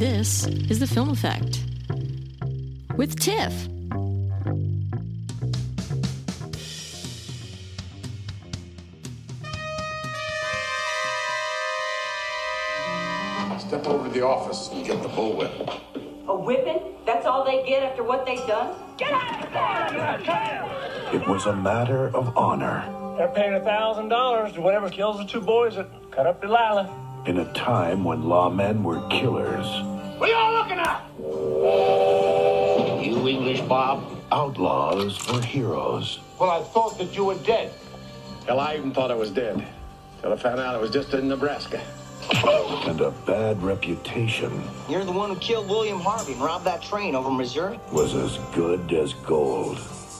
This is The Film Effect with Tiff. Step over to the office and get the bullwhip. A whipping? That's all they get after what they've done? Get out of here! It was a matter of honor. They're paying $1,000 to whatever kills the two boys that cut up Delilah. In a time when lawmen were killers. What are y'all looking at? You English, Bob? Outlaws were heroes. Well, I thought that you were dead. Hell, I even thought I was dead. Till I found out I was just in Nebraska. And a bad reputation You're the one who killed William Harvey and robbed that train over Missouri? was as good as gold.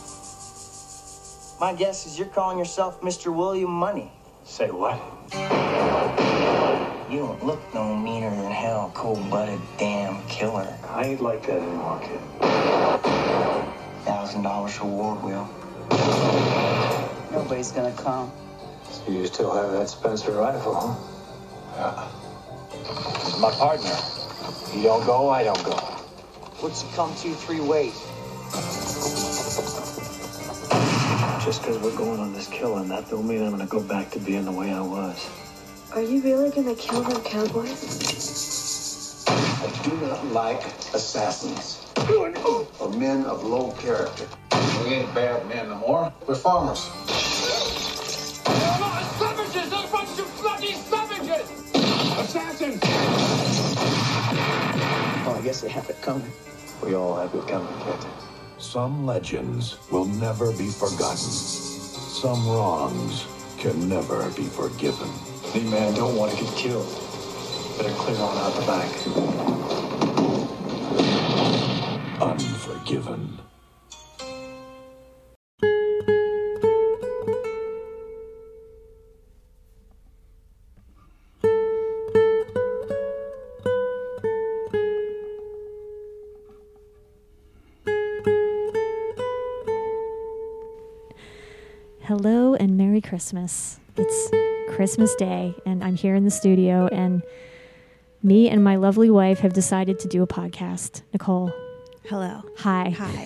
My guess is you're calling yourself Mr. William Money. Say what? You don't look no meaner than hell, cold-blooded damn killer. I ain't like that anymore, kid. $1,000 reward, Will. Nobody's gonna come. So you still have that Spencer rifle, huh? Yeah. This is my partner. He don't go, I don't go. What's it come to 3 ways? Just because we're going on this killing, that don't mean I'm going to go back to being the way I was. Are you really gonna kill them cowboys? I do not like assassins. Or men of low character. We ain't bad men no more. We're farmers. Savages! A bunch of bloody savages! Assassins! Oh, I guess they have it coming. We all have it coming, kid. Some legends will never be forgotten. Some wrongs can never be forgiven. Any man don't want to get killed. Better clear on out the back. Unforgiven. Hello and Merry Christmas. It's Christmas Day, and I'm here in the studio, and me and my lovely wife have decided to do a podcast. Nicole. Hello. Hi. Hi.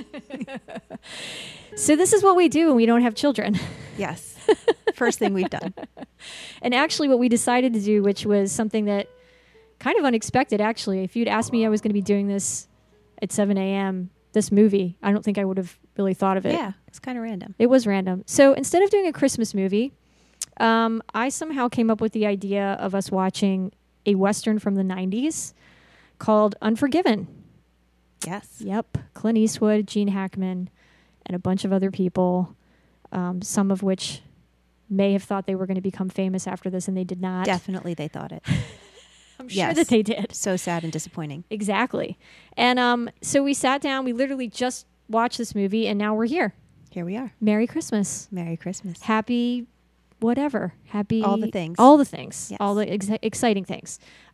So this is what we do when we don't have children. Yes. First thing we've done. And actually what we decided to do, which was something that kind of unexpected, actually. If you'd asked me I was going to be doing this at 7 a.m., this movie, I don't think I would have really thought of it. Yeah, it's kind of random. It was random. So instead of doing a Christmas movie, I somehow came up with the idea of us watching a Western from the 90s called Unforgiven. Yes. Yep. Clint Eastwood, Gene Hackman, and a bunch of other people, some of which may have thought they were going to become famous after this, and they did not. Definitely they thought it. I'm sure that they did. So sad and disappointing. Exactly. And so we sat down. We literally just watched this movie, and now we're here. Here we are. Merry Christmas. Merry Christmas. Happy whatever. Happy... All the things. All the things. Yes. All the exciting things.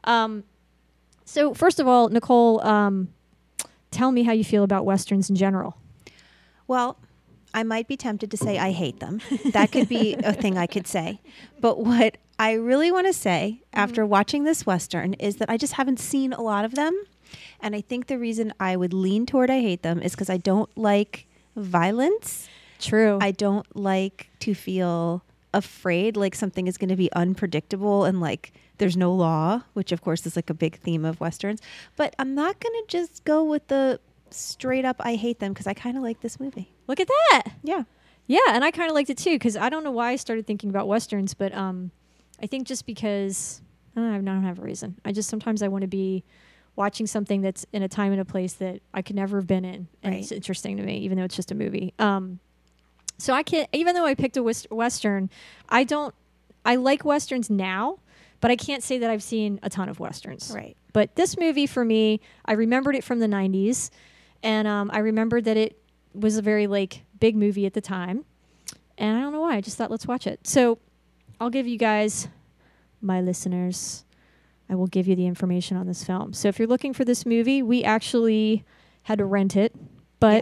So first of all, Nicole, tell me how you feel about Westerns in general. Well, I might be tempted to say I hate them. That could be a thing I could say. But what I really want to say after watching this Western is that I just haven't seen a lot of them. And I think the reason I would lean toward I hate them is because I don't like violence. True. I don't like to feel afraid like something is going to be unpredictable and like there's no law, which of course is like a big theme of Westerns. But I'm not going to just go with the straight up I hate them because I kind of like this movie. Look at that. Yeah. Yeah, and I kind of liked it too because I don't know why I started thinking about Westerns, but I think just because I don't have a reason. Sometimes I want to be watching something that's in a time and a place that I could never have been in, and Right. it's interesting to me, even though it's just a movie. So I can't, even though I picked a Western, I like Westerns now, but I can't say that I've seen a ton of Westerns. Right. But this movie for me, I remembered it from the 90s, and I remembered that it was a very big movie at the time, and I don't know why. I just thought, let's watch it. So I'll give you guys, my listeners, I will give you the information on this film. So if you're looking for this movie, we actually had to rent it, but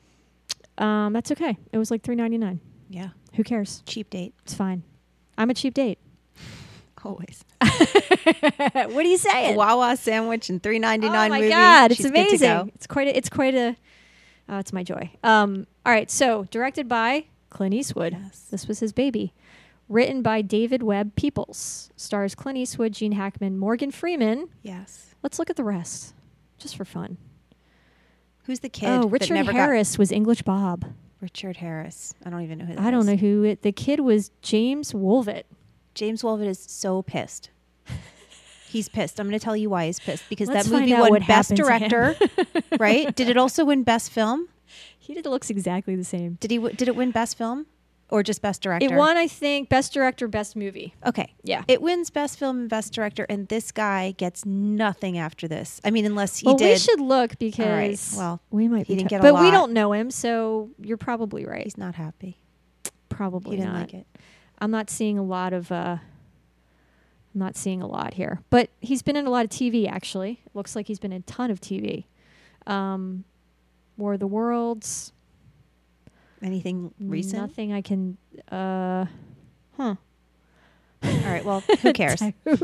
that's okay. It was like $3.99. Yeah. Who cares? Cheap date. It's fine. I'm a cheap date. Always. What are you A saying? Wawa sandwich and $3.99 Oh my movie. God, it's She's good to amazing. go. It's quite a oh, it's my joy. All right, so directed by Clint Eastwood. Yes. This was his baby. Written by David Webb Peoples. Stars Clint Eastwood, Gene Hackman, Morgan Freeman. Yes. Let's look at the rest, just for fun. Who's the kid? Oh, that Richard never Harris was English Bob. Richard Harris. I don't even know who that is. I don't know who it. The kid was James Wolvett. James Wolvett is so pissed. He's pissed. I'm going to tell you why he's pissed. Because Let's that movie find out won what Best happened to him. Director, right? Did it also win Best Film? He looks exactly the same. Did it win Best Film? Or just Best Director? It won, I think, Best Director, Best Movie. Okay. Yeah. It wins Best Film and Best Director, and this guy gets nothing after this. I mean, unless he Well, did. we should look because Well, we might he be. didn't get a but we lot. don't know him, so you're probably right. He's not happy. Probably He didn't not. like it. I'm not seeing a lot of. I'm not seeing a lot here, but he's been in a lot of TV. Actually, it looks like he's been in a ton of TV. War of the Worlds. Anything recent? Nothing I can. Huh. All right. Well, who cares?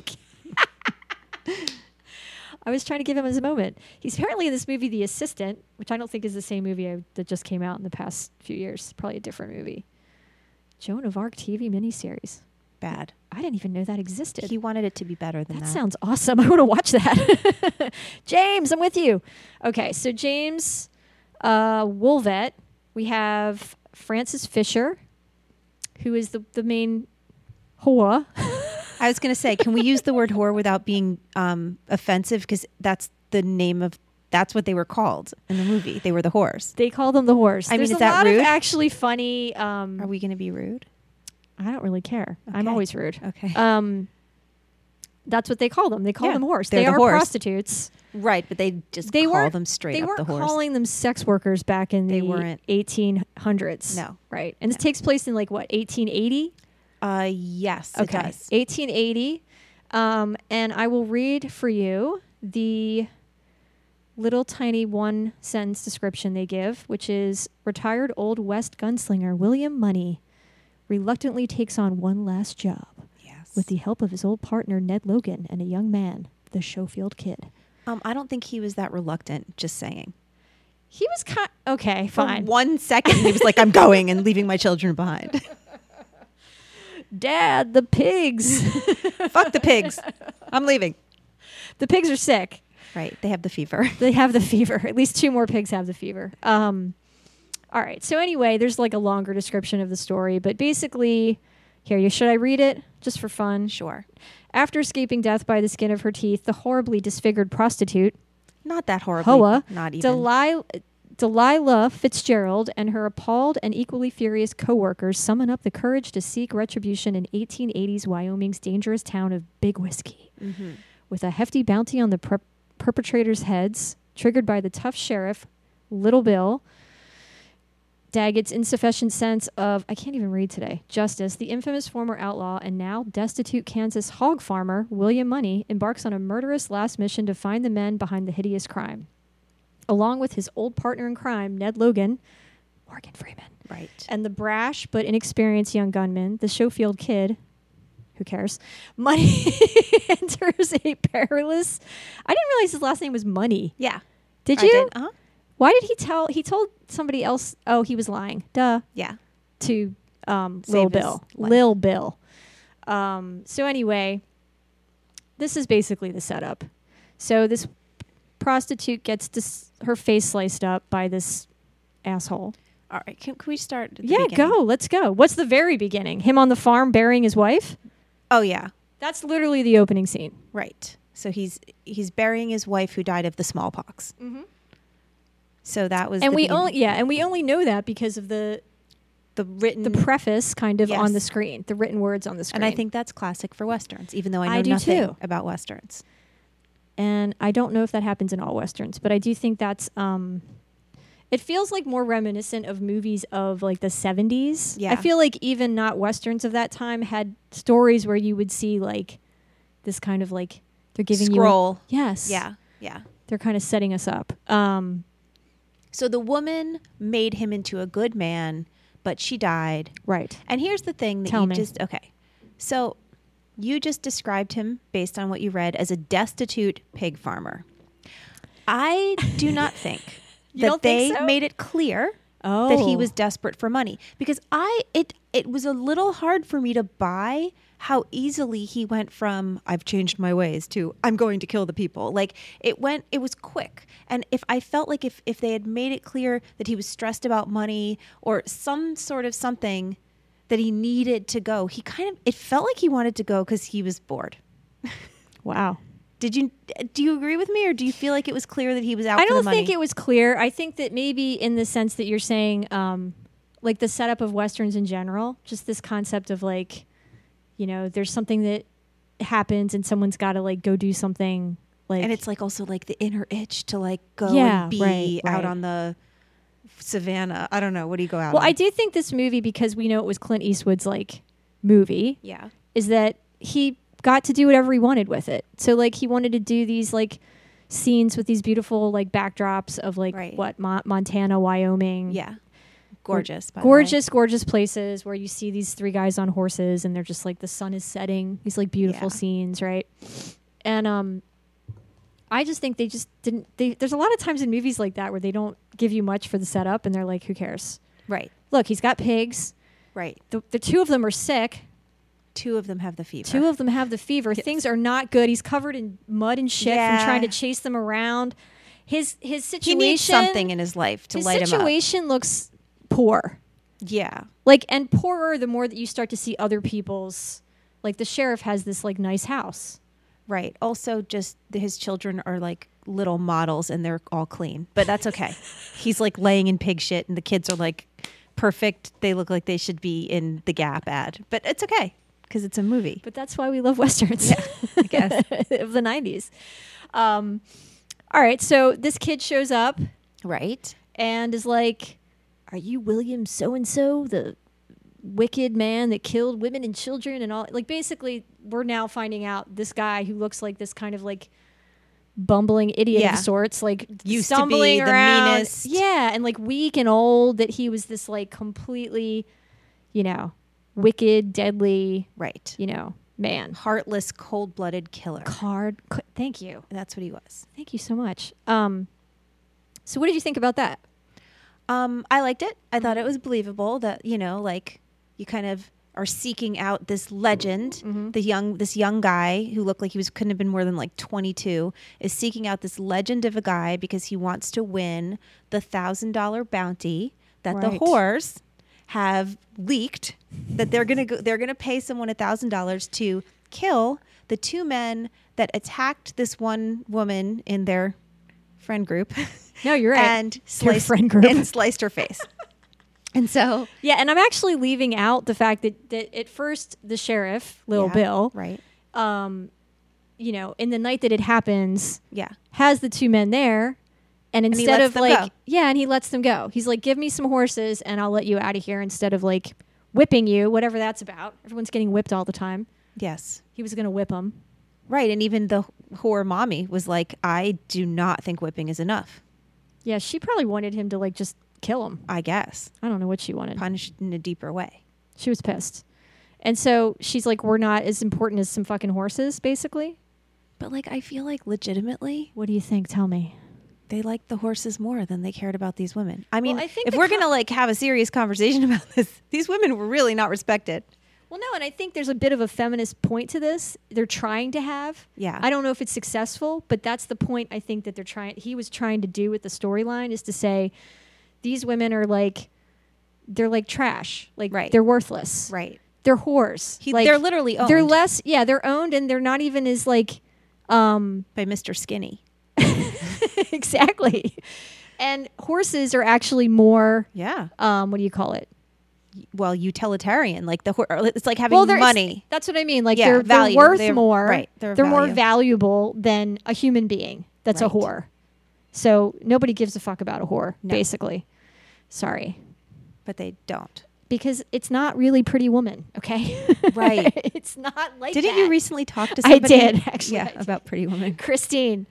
I was trying to give him his moment. He's apparently in this movie, The Assistant, which I don't think is the same movie that just came out in the past few years. Probably a different movie. Joan of Arc TV miniseries. Bad. I didn't even know that existed. He wanted it to be better than that. That sounds awesome. I want to watch that. James, I'm with you. Okay, so James Wolvett. We have Francis Fisher, who is the main whore. I was going to say, can we use the word whore without being offensive? Because that's the name of, that's what they were called in the movie. They were the whores. They call them the whores. I mean, There's is a that lot rude? of actually funny. Are we going to be rude? I don't really care. I'm Okay. always rude. Okay. That's what they call them. They call them whores. they're They the are whores. prostitutes. Right, but they just They call weren't them straight They up the weren't whores. calling them sex workers back in They the weren't. 1800s. No. Right. And this takes place in like what, 1880? Yes, Okay. it does. 1880. And I will read for you the little tiny one sentence description they give, which is retired Old West gunslinger William Money reluctantly takes on one last job with the help of his old partner Ned Logan and a young man, the Schofield Kid. I don't think he was that reluctant, just saying. He was okay, fine. For 1 second, he was like, I'm going and leaving my children behind. Dad, the pigs. Fuck the pigs. I'm leaving. The pigs are sick. Right. They have the fever. They have the fever. At least 2 more pigs have the fever. All right. So anyway, there's like a longer description of the story, but basically, should I read it just for fun? Sure. After escaping death by the skin of her teeth, the horribly disfigured prostitute, Not that horribly. Hoa, Not even. Delilah Fitzgerald, and her appalled and equally furious co-workers summon up the courage to seek retribution in 1880s Wyoming's dangerous town of Big Whiskey. Mm-hmm. With a hefty bounty on the perpetrators' heads, triggered by the tough sheriff, Little Bill, Daggett's insufficient sense of, I can't even read today, justice, the infamous former outlaw and now destitute Kansas hog farmer, William Money, embarks on a murderous last mission to find the men behind the hideous crime. Along with his old partner in crime, Ned Logan, Morgan Freeman, Right. and the brash but inexperienced young gunman, the Schofield Kid, who cares, Money enters a perilous... I didn't realize his last name was Money. Yeah. Did I you? did. Uh-huh. Why did he tell... He told somebody else... Oh, he was lying. Duh. Yeah. To Lil Save Bill. his life. Lil Bill. So anyway, this is basically the setup. So this prostitute gets her face sliced up by this asshole. All right. Can we start at the Yeah, beginning? go. Let's go. What's the very beginning? Him on the farm burying his wife? Oh, yeah. That's literally the opening scene. Right. So he's burying his wife who died of the smallpox. Mm-hmm. So that was And the we beginning. only know that because of the written preface kind of on the Yes. screen, the written words on the screen. And I think that's classic for Westerns, even though I know I do nothing too. about Westerns. And I don't know if that happens in all Westerns, but I do think that's it feels like more reminiscent of movies of like the 70s. Yeah. I feel like even not Westerns of that time had stories where you would see like this kind of like they're giving Scroll. you yes. Yeah. Yeah. They're kind of setting us up. So the woman made him into a good man, but she died. Right. And here's the thing that Tell you me. just okay. So You just described him, based on what you read, as a destitute pig farmer. I do not think that they made it clear that he was desperate for money, because it was a little hard for me to buy how easily he went from I've changed my ways to I'm going to kill the people. Like it was quick. And if I felt like if they had made it clear that he was stressed about money or some sort of something that he needed to go, it felt like he wanted to go because he was bored. Wow. Do you agree with me, or do you feel like it was clear that he was out I for the don't money? think it was clear. I think that maybe in the sense that you're saying, like the setup of Westerns in general, just this concept of like, you know, there's something that happens and someone's got to like go do something. Like, and it's like also like the inner itch to like go and be out on the savannah. I don't know. What do you go out on? Well, I do think this movie, because we know it was Clint Eastwood's like movie, is that he got to do whatever he wanted with it. So like he wanted to do these like scenes with these beautiful like backdrops of like Montana, Wyoming. Yeah. Gorgeous. Gorgeous places where you see these three guys on horses and they're just like the sun is setting. These like beautiful scenes, right? And I just think they just didn't. There's a lot of times in movies like that where they don't give you much for the setup and they're like, who cares? Right. Look, he's got pigs. Right. The two of them are sick. Two of them have the fever. Yes. Things are not good. He's covered in mud and shit from trying to chase them around. His situation. He needs something in his life to light him up. His situation looks poor. Yeah. Like, and poorer the more that you start to see other people's, like the sheriff has this like nice house. Right. Also, just his children are like little models and they're all clean, but that's okay. He's like laying in pig shit and the kids are like perfect. They look like they should be in the Gap ad, but it's okay because it's a movie. But that's why we love Westerns. Yeah, I guess. Of the 90s. All right. So this kid shows up. Right. And is like, are you William so-and-so, the wicked man that killed women and children and all? Like, basically, we're now finding out this guy who looks like this kind of like bumbling idiot of sorts, like used stumbling to be around. the meanest. Yeah, and like weak and old, that he was this like completely, you know, wicked, deadly, you know, man. Heartless, cold-blooded killer. Thank you. That's what he was. Thank you so much. So what did you think about that? I liked it. I thought it was believable that, you know, like you kind of are seeking out this legend. This young guy who looked like couldn't have been more than like 22 is seeking out this legend of a guy because he wants to win the $1,000 bounty that the whores have leaked, that they're gonna pay someone $1,000 to kill the two men that attacked this one woman in their friend group. No, you're right. And sliced her face. And so, yeah, and I'm actually leaving out the fact that at first the sheriff, Lil Bill, right, you know, in the night that it happens, yeah, has the two men there, and instead of like, go. yeah, and he lets them go. He's like, give me some horses and I'll let you out of here, instead of like whipping you, whatever that's about. Everyone's getting whipped all the time. Yes, he was going to whip them. Right, and even the whore mommy was like, I do not think whipping is enough. Yeah, she probably wanted him to like just kill him. I guess. I don't know what she wanted. Punished in a deeper way. She was pissed. And so she's like, we're not as important as some fucking horses, basically. But like, I feel like legitimately. What do you think? Tell me. They liked the horses more than they cared about these women. I mean, well, I think if we're going to like have a serious conversation about this, these women were really not respected. Well, no, and I think there's a bit of a feminist point to this. They're trying to have. Yeah. I don't know if it's successful, but that's the point I think that he was trying to do with the storyline, is to say these women are like, they're like trash. Like, they're worthless. Right. They're whores. They're literally owned. They're less, they're owned, and they're not even as like... by Mr. Skinny. Exactly. And horses are actually more... Yeah. What do you call it? Well, utilitarian, like it's like having money. That's what I mean. Like they're worth more. Right. They're more valuable than a human being. That's a whore. So nobody gives a fuck about a whore, basically. Sorry. But they don't. Because it's not really Pretty Woman, okay? Right. It's not like Didn't that. you recently talk to somebody? I did, actually. Yeah, about Pretty Woman. Christine.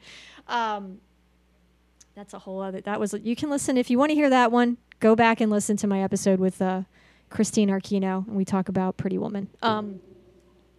That's a whole other... You can listen, if you want to hear that one, go back and listen to my episode with... Christine Arquino, and we talk about Pretty Woman.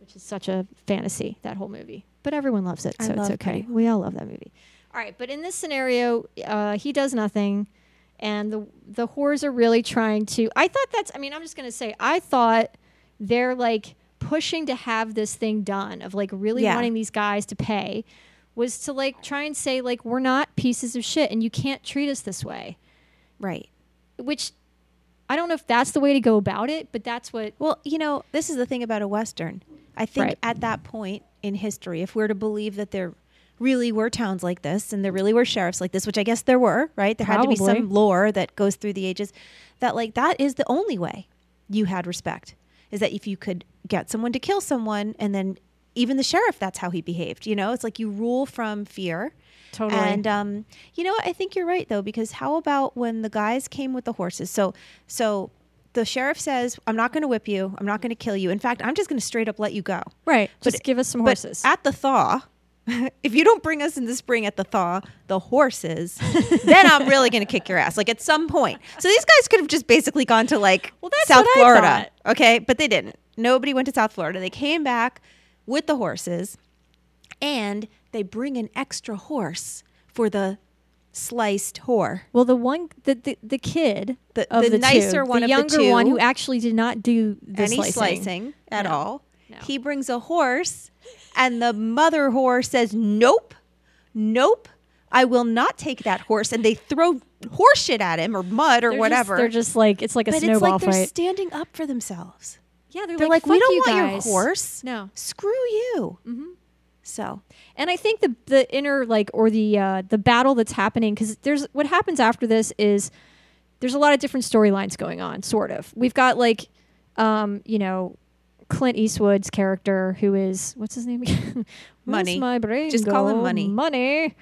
which is such a fantasy, that whole movie. But everyone loves it, I so it's love okay. Pretty Woman. We all love that movie. All right, but in this scenario, he does nothing, and the whores are really trying to. I thought they're like pushing to have this thing done of like really Yeah. wanting these guys to pay, was to like try and say like we're not pieces of shit and you can't treat us this way. Right. Which I don't know if that's the way to go about it, but that's what. Well, this is the thing about a Western. I think Right. at that point in history, if we're to believe that there really were towns like this and there really were sheriffs like this, which I guess there were, right? There had to be Probably. some lore that goes through the ages that like that is the only way you had respect, is that if you could get someone to kill someone, and then even the sheriff, that's how he behaved. It's like you rule from fear. Totally. And you know what? I think you're right though, because how about when the guys came with the horses? So the sheriff says, "I'm not going to whip you. I'm not going to kill you. In fact, I'm just going to straight up let you go." Right. But- Just give us some But horses. at the thaw, if you don't bring us in the spring at the thaw, the horses, then I'm really going to kick your ass. Like at some point. So these guys could have just basically gone to like that's South what I Florida. thought. Okay. But they didn't. Nobody went to South Florida. They came back with the horses, and they bring an extra horse for the sliced whore. Well, the kid The- of the the nicer two, one the of the younger one two- who actually did not do the Any slicing at No. all. No. He brings a horse, and the mother whore says, "Nope, nope, I will not take that horse." And they throw horse shit at him or mud or whatever. They're just like it's like a but it's snowball like they're fight. standing up for themselves. Yeah, They're like, "We "Fuck don't you want your guys." horse. No. Screw you." Mm-hmm. So And I think the inner or the battle that's happening, because there's what happens after this is there's a lot of different storylines going on. Sort of, we've got like Clint Eastwood's character, who is what's his name again? Where's Money. my brain Just call him go? Money. Money.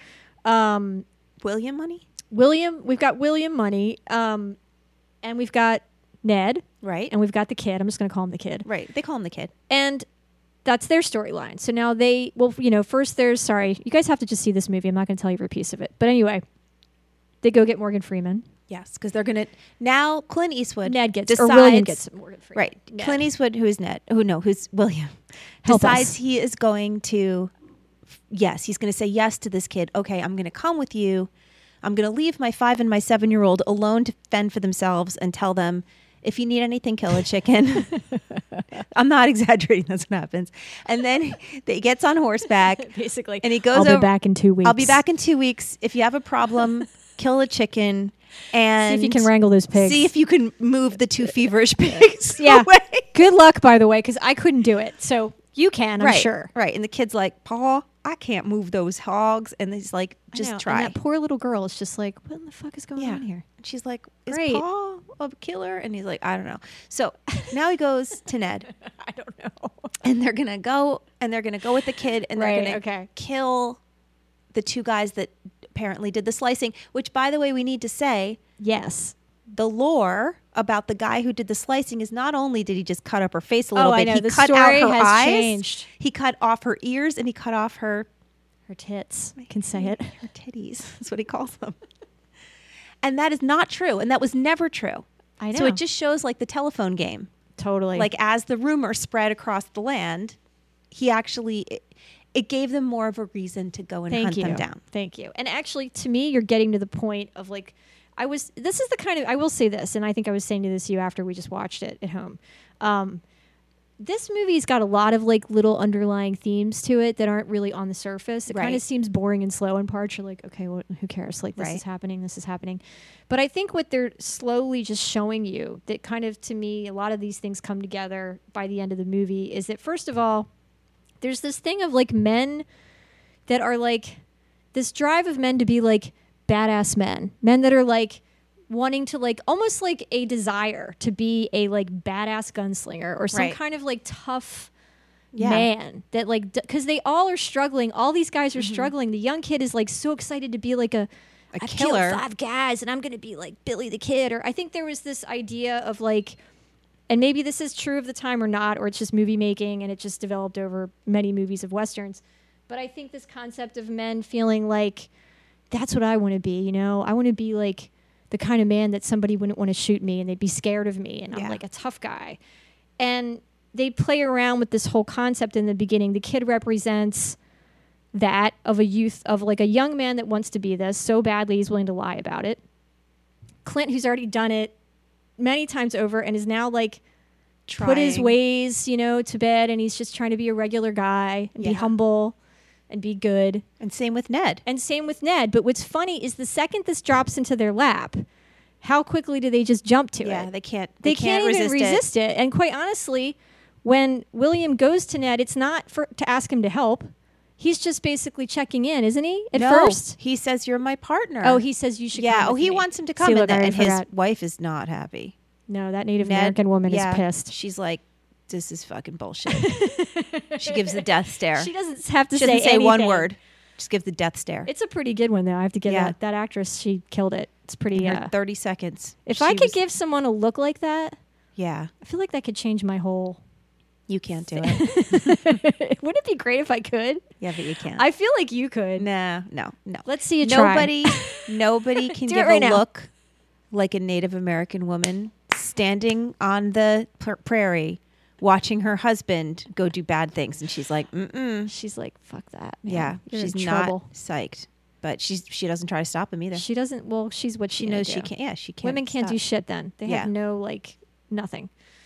William Money, We've got William Money, and we've got Ned, right? and we've got the kid. I'm just going to call him the kid. Right. They call him the kid. And that's their storyline. So now first sorry, you guys have to just see this movie. I'm not going to tell you every piece of it. But anyway, they go get Morgan Freeman. Yes, because they're gonna now. Clint Eastwood. Ned gets, decides, or William gets Morgan Freeman. Right. Ned. Clint Eastwood, who's Ned, who's William, Help decides us. he is going to, he's going to say yes to this kid. Okay, I'm going to come with you. I'm going to leave my 5 and my 7-year-old alone to fend for themselves and tell them, if you need anything, kill a chicken. I'm not exaggerating. That's what happens. And then he gets on horseback. Basically. And he goes I'll over. be back in 2 weeks. I'll be back in 2 weeks. If you have a problem, kill a chicken. And See if you can wrangle those pigs. See if you can move the 2 feverish pigs Yeah. away. Good luck, by the way, because I couldn't do it. So you can, I'm Right, sure. Right. And the kid's like, "Paul, I can't move those hogs." And he's like, I "Just know. try." And that poor little girl is just like, what in the fuck is going Yeah. on here? And she's like, "Is Great. Paul a killer?" And he's like, "I don't know." So now he goes to Ned. I don't know. And they're gonna go with the kid, and Right, they're gonna okay. kill the 2 guys that apparently did the slicing. Which, by the way, we need to say, Yes. the lore about the guy who did the slicing is not only did he just cut up her face a little I bit, know. he The cut out story her has eyes, changed. he cut off her ears, and he cut off her Tits. I can say it. her titties. That's what he calls them. And that is not true, and that was never true. I know. So it just shows like the telephone game. Totally. Like as the rumor spread across the land, he actually it gave them more of a reason to go and hunt them down. Thank you. And actually, to me, you're getting to the point of like, this is the kind of, I will say this, and I think I was saying this to you after we just watched it at home. This movie's got a lot of like little underlying themes to it that aren't really on the surface. It kind Right. of seems boring and slow in parts. You're like, okay, well, who cares? Like, this Right. is happening. This is happening. But I think what they're slowly just showing you that kind of, to me, a lot of these things come together by the end of the movie is that, first of all, there's this thing of like men that are like this drive of men to be like badass men that are like wanting to like almost like a desire to be a like badass gunslinger or some Right. kind of like tough Yeah. man that like because they all are struggling. All these guys are struggling. The young kid is like so excited to be like I've killer. killed 5 guys and I'm gonna be like Billy the Kid. Or I think there was this idea of like, and maybe this is true of the time or not, or it's just movie making and it just developed over many movies of Westerns. But I think this concept of men feeling like that's what I want to be, you know? I want to be like the kind of man that somebody wouldn't want to shoot me and they'd be scared of me and I'm Yeah. like a tough guy. And they play around with this whole concept in the beginning. The kid represents that of a youth, of like a young man that wants to be this so badly he's willing to lie about it. Clint, who's already done it many times over and is now like put his ways, to bed, and he's just trying to be a regular guy and be humble and be good. And same with Ned. But what's funny is the second this drops into their lap, how quickly do they just jump to it? Yeah, they can't even resist it. And quite honestly, when William goes to Ned, it's not to ask him to help. He's just basically checking in, isn't he? At first, he says, "You're my partner." Oh, he says you should. Yeah. Come with he me. wants him to come, See, look, and his wife is not happy. No, that Native American woman is pissed. She's like, "This is fucking bullshit." She gives the death stare. She doesn't have to she doesn't say anything. one word. Just give the death stare. It's a pretty good one, though. I have to give that actress. She killed it. It's pretty. 30 seconds. If I could give someone a look like that, I feel like that could change my whole. You can't do it. Wouldn't it be great if I could? Yeah, but you can't. I feel like you could. No. Let's see you try. Nobody can Do give it right a now. look like a Native American woman standing on the prairie watching her husband go do bad things, and she's like, mm-mm. She's like, fuck that, man. Yeah, You're she's in not trouble. psyched. But she doesn't try to stop him either. She doesn't. Well, she's what she knows. She can't. Yeah, she can't. Women can't stop. do shit. Then they have Yeah. no nothing.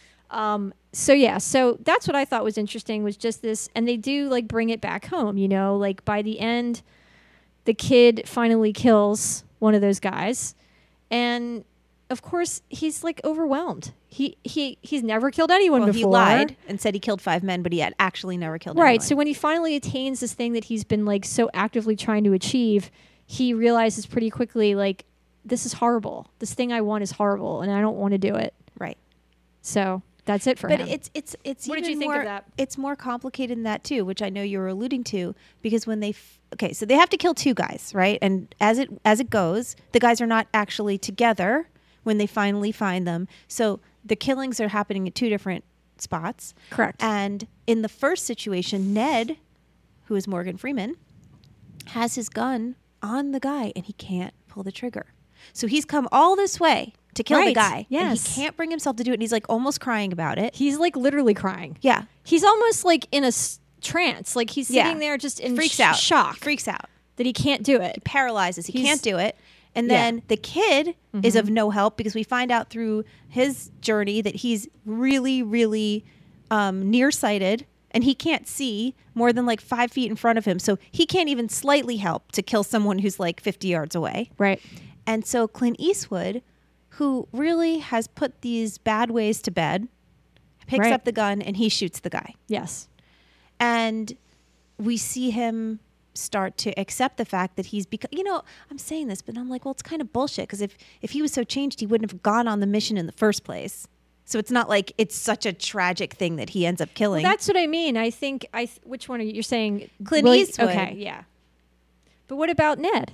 So that's what I thought was interesting, was just this, and they do like bring it back home. Like by the end, the kid finally kills one of those guys, and of course he's like overwhelmed. He's never killed anyone before. He lied and said he killed 5 men, but he had actually never killed anyone. Right. So when he finally attains this thing that he's been like so actively trying to achieve, he realizes pretty quickly, like, this is horrible. This thing I want is horrible, and I don't want to do it. Right. So that's it for him. But it's What even did you think more, of that? It's more complicated than that too, which I know you were alluding to, because when so they have to kill 2 guys, right? And as it goes, the guys are not actually together when they finally find them. So the killings are happening at 2 different spots. Correct. And in the first situation, Ned, who is Morgan Freeman, has his gun on the guy and he can't pull the trigger. So he's come all this way to kill the guy. Yes. And he can't bring himself to do it. And he's like almost crying about it. He's like literally crying. Yeah. He's almost like in a trance. Like he's sitting there just in freaks out. shock. Freaks out. That he can't do it. Paralyzes. He can't do it. And then the kid is of no help, because we find out through his journey that he's really, really nearsighted, and he can't see more than like 5 feet in front of him. So he can't even slightly help to kill someone who's like 50 yards away. Right. And so Clint Eastwood, who really has put these bad ways to bed, picks up the gun and he shoots the guy. Yes. And we see him start to accept the fact that he's I'm saying this, but I'm like, well, it's kind of bullshit, because if he was so changed, he wouldn't have gone on the mission in the first place. So it's not like it's such a tragic thing that he ends up killing. Well, that's what I mean. I think which one are you? You're saying Clint Eastwood. Okay, yeah. But what about Ned?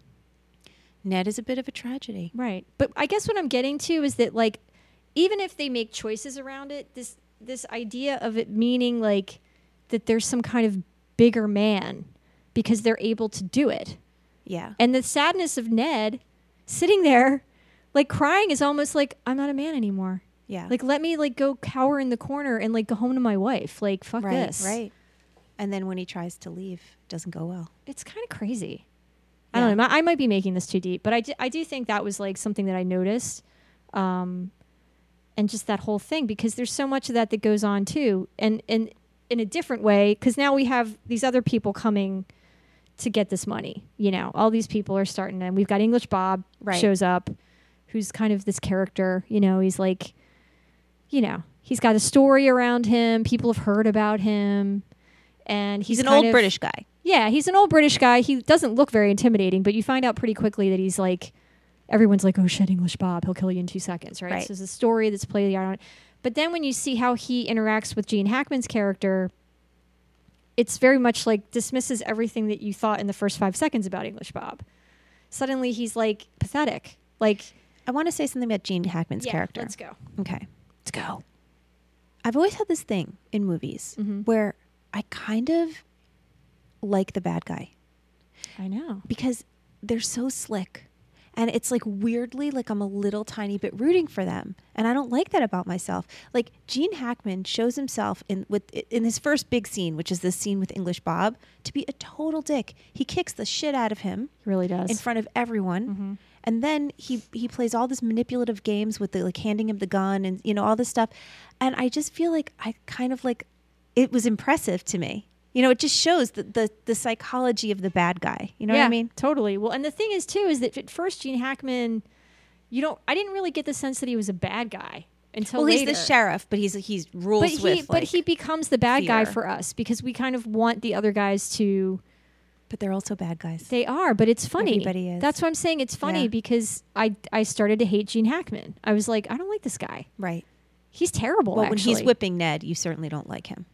Ned is a bit of a tragedy. Right. But I guess what I'm getting to is that, like, even if they make choices around it, this idea of it meaning like that there's some kind of bigger man because they're able to do it. Yeah. And the sadness of Ned sitting there, like, crying is almost like, I'm not a man anymore. Yeah. Like, let me, like, go cower in the corner and, like, go home to my wife. Like, fuck this. Right. And then when he tries to leave, it doesn't go well. It's kind of crazy. I don't know. I might be making this too deep, but I do think that was, like, something that I noticed. And just that whole thing, because there's so much of that goes on, too. And in a different way, because now we have these other people coming to get this money. You know, all these people are starting, and we've got English Bob shows up, who's kind of this character. You know, he's like, you know, he's got a story around him. People have heard about him. And he's an old British guy. Yeah, he's an old British guy. He doesn't look very intimidating, but you find out pretty quickly that he's like, everyone's like, oh shit, English Bob, he'll kill you in 2 seconds, right? So there's a story that's played out on it. But then when you see how he interacts with Gene Hackman's character, it's very much like dismisses everything that you thought in the first 5 seconds about English Bob. Suddenly he's like pathetic. Like, I want to say something about Gene Hackman's character. Let's go. Okay. Let's go. I've always had this thing in movies where I kind of like the bad guy. I know. Because they're so slick. And it's like weirdly like I'm a little tiny bit rooting for them. And I don't like that about myself. Like Gene Hackman shows himself in his first big scene, which is this scene with English Bob, to be a total dick. He kicks the shit out of him. He really does. In front of everyone. Mm-hmm. And then he plays all this manipulative games with the like handing him the gun and all this stuff. And I just feel like I kind of like it was impressive to me. It just shows the psychology of the bad guy. You know what I mean? Totally. Well, and the thing is, too, is that at first Gene Hackman, I didn't really get the sense that he was a bad guy until later. He's the sheriff, but he's rules but he becomes the bad guy for us because we kind of want the other guys to... But they're also bad guys. They are, but it's funny. Everybody is. That's what I'm saying. It's funny because I started to hate Gene Hackman. I was like, I don't like this guy. Right. He's terrible, Well, actually. when he's whipping Ned, you certainly don't like him.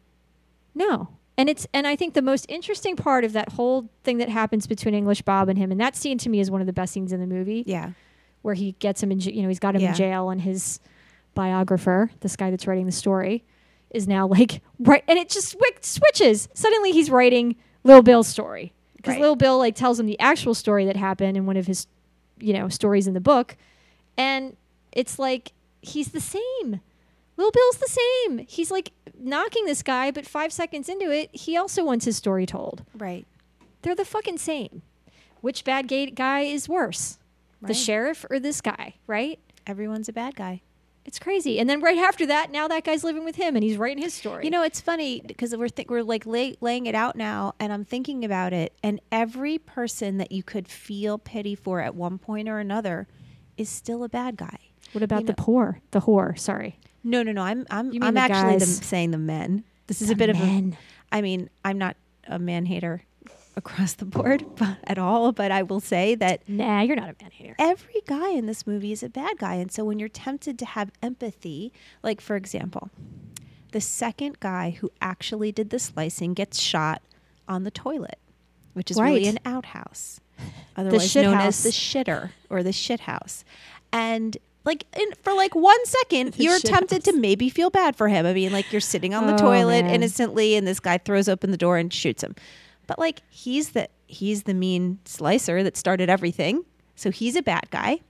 No. And I think the most interesting part of that whole thing that happens between English Bob and him, and that scene to me is one of the best scenes in the movie. Yeah. Where he gets him in, he's got him in jail, and his biographer, this guy that's writing the story, is now like, right, and it just switches. Suddenly he's writing Lil Bill's story. Because Lil Bill like tells him the actual story that happened in one of his, stories in the book. And it's like, he's the same. Lil Bill's the same. He's like knocking this guy, but 5 seconds into it, he also wants his story told. Right. They're the fucking same. Which bad guy is worse? Right. The sheriff or this guy, right? Everyone's a bad guy. It's crazy. And then right after that, now that guy's living with him and he's writing his story. It's funny because we're like laying it out now, and I'm thinking about it, and every person that you could feel pity for at one point or another is still a bad guy. What about the whore? Sorry. No. I'm actually saying the men. This is a bit of a. I mean, I'm not a man hater across the board at all, but I will say that nah, you're not a man hater. Every guy in this movie is a bad guy, and so when you're tempted to have empathy, like for example, the second guy who actually did the slicing gets shot on the toilet, which is really an outhouse, otherwise known as the shitter or the shit house, and. For 1 second, you're tempted to maybe feel bad for him. I mean, like you're sitting on the toilet innocently, and this guy throws open the door and shoots him. But he's the mean slicer that started everything, so he's a bad guy.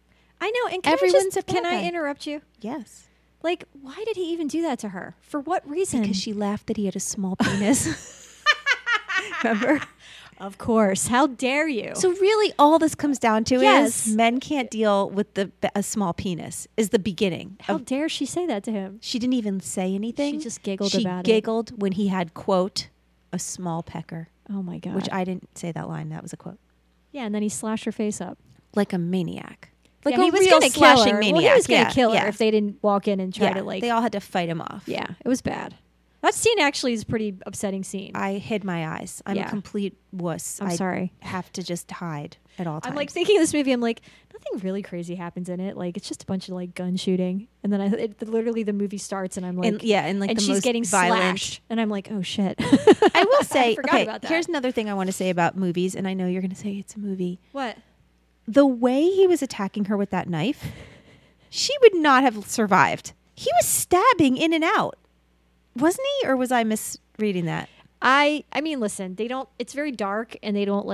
I know. And can I interrupt you? Yes. Why did he even do that to her? For what reason? Because she laughed that he had a small penis. Remember? Of course. How dare you? So really all this comes down to is men can't deal with a small penis is the beginning. How dare she say that to him? She didn't even say anything. She just giggled about it. She giggled when he had, quote, a small pecker. Oh my God. Which I didn't say that line. That was a quote. Yeah, and then he slashed her face up. Like a maniac. Like a real slashing maniac. Well, he was going to kill her if they didn't walk in and try to they all had to fight him off. Yeah, it was bad. That scene actually is a pretty upsetting scene. I hid my eyes. I'm a complete wuss. I'm sorry. Have to just hide at all times. I'm thinking of this movie. I'm like, nothing really crazy happens in it. It's just a bunch of gun shooting, and then literally the movie starts, and I'm like, and the she's most getting violent. slashed, and I'm like, oh shit. I will say, about that. Here's another thing I want to say about movies, and I know you're going to say it's a movie. What? The way he was attacking her with that knife, she would not have survived. He was stabbing in and out. Wasn't he, or was I misreading that? I mean, listen, they don't. It's very dark, and they don't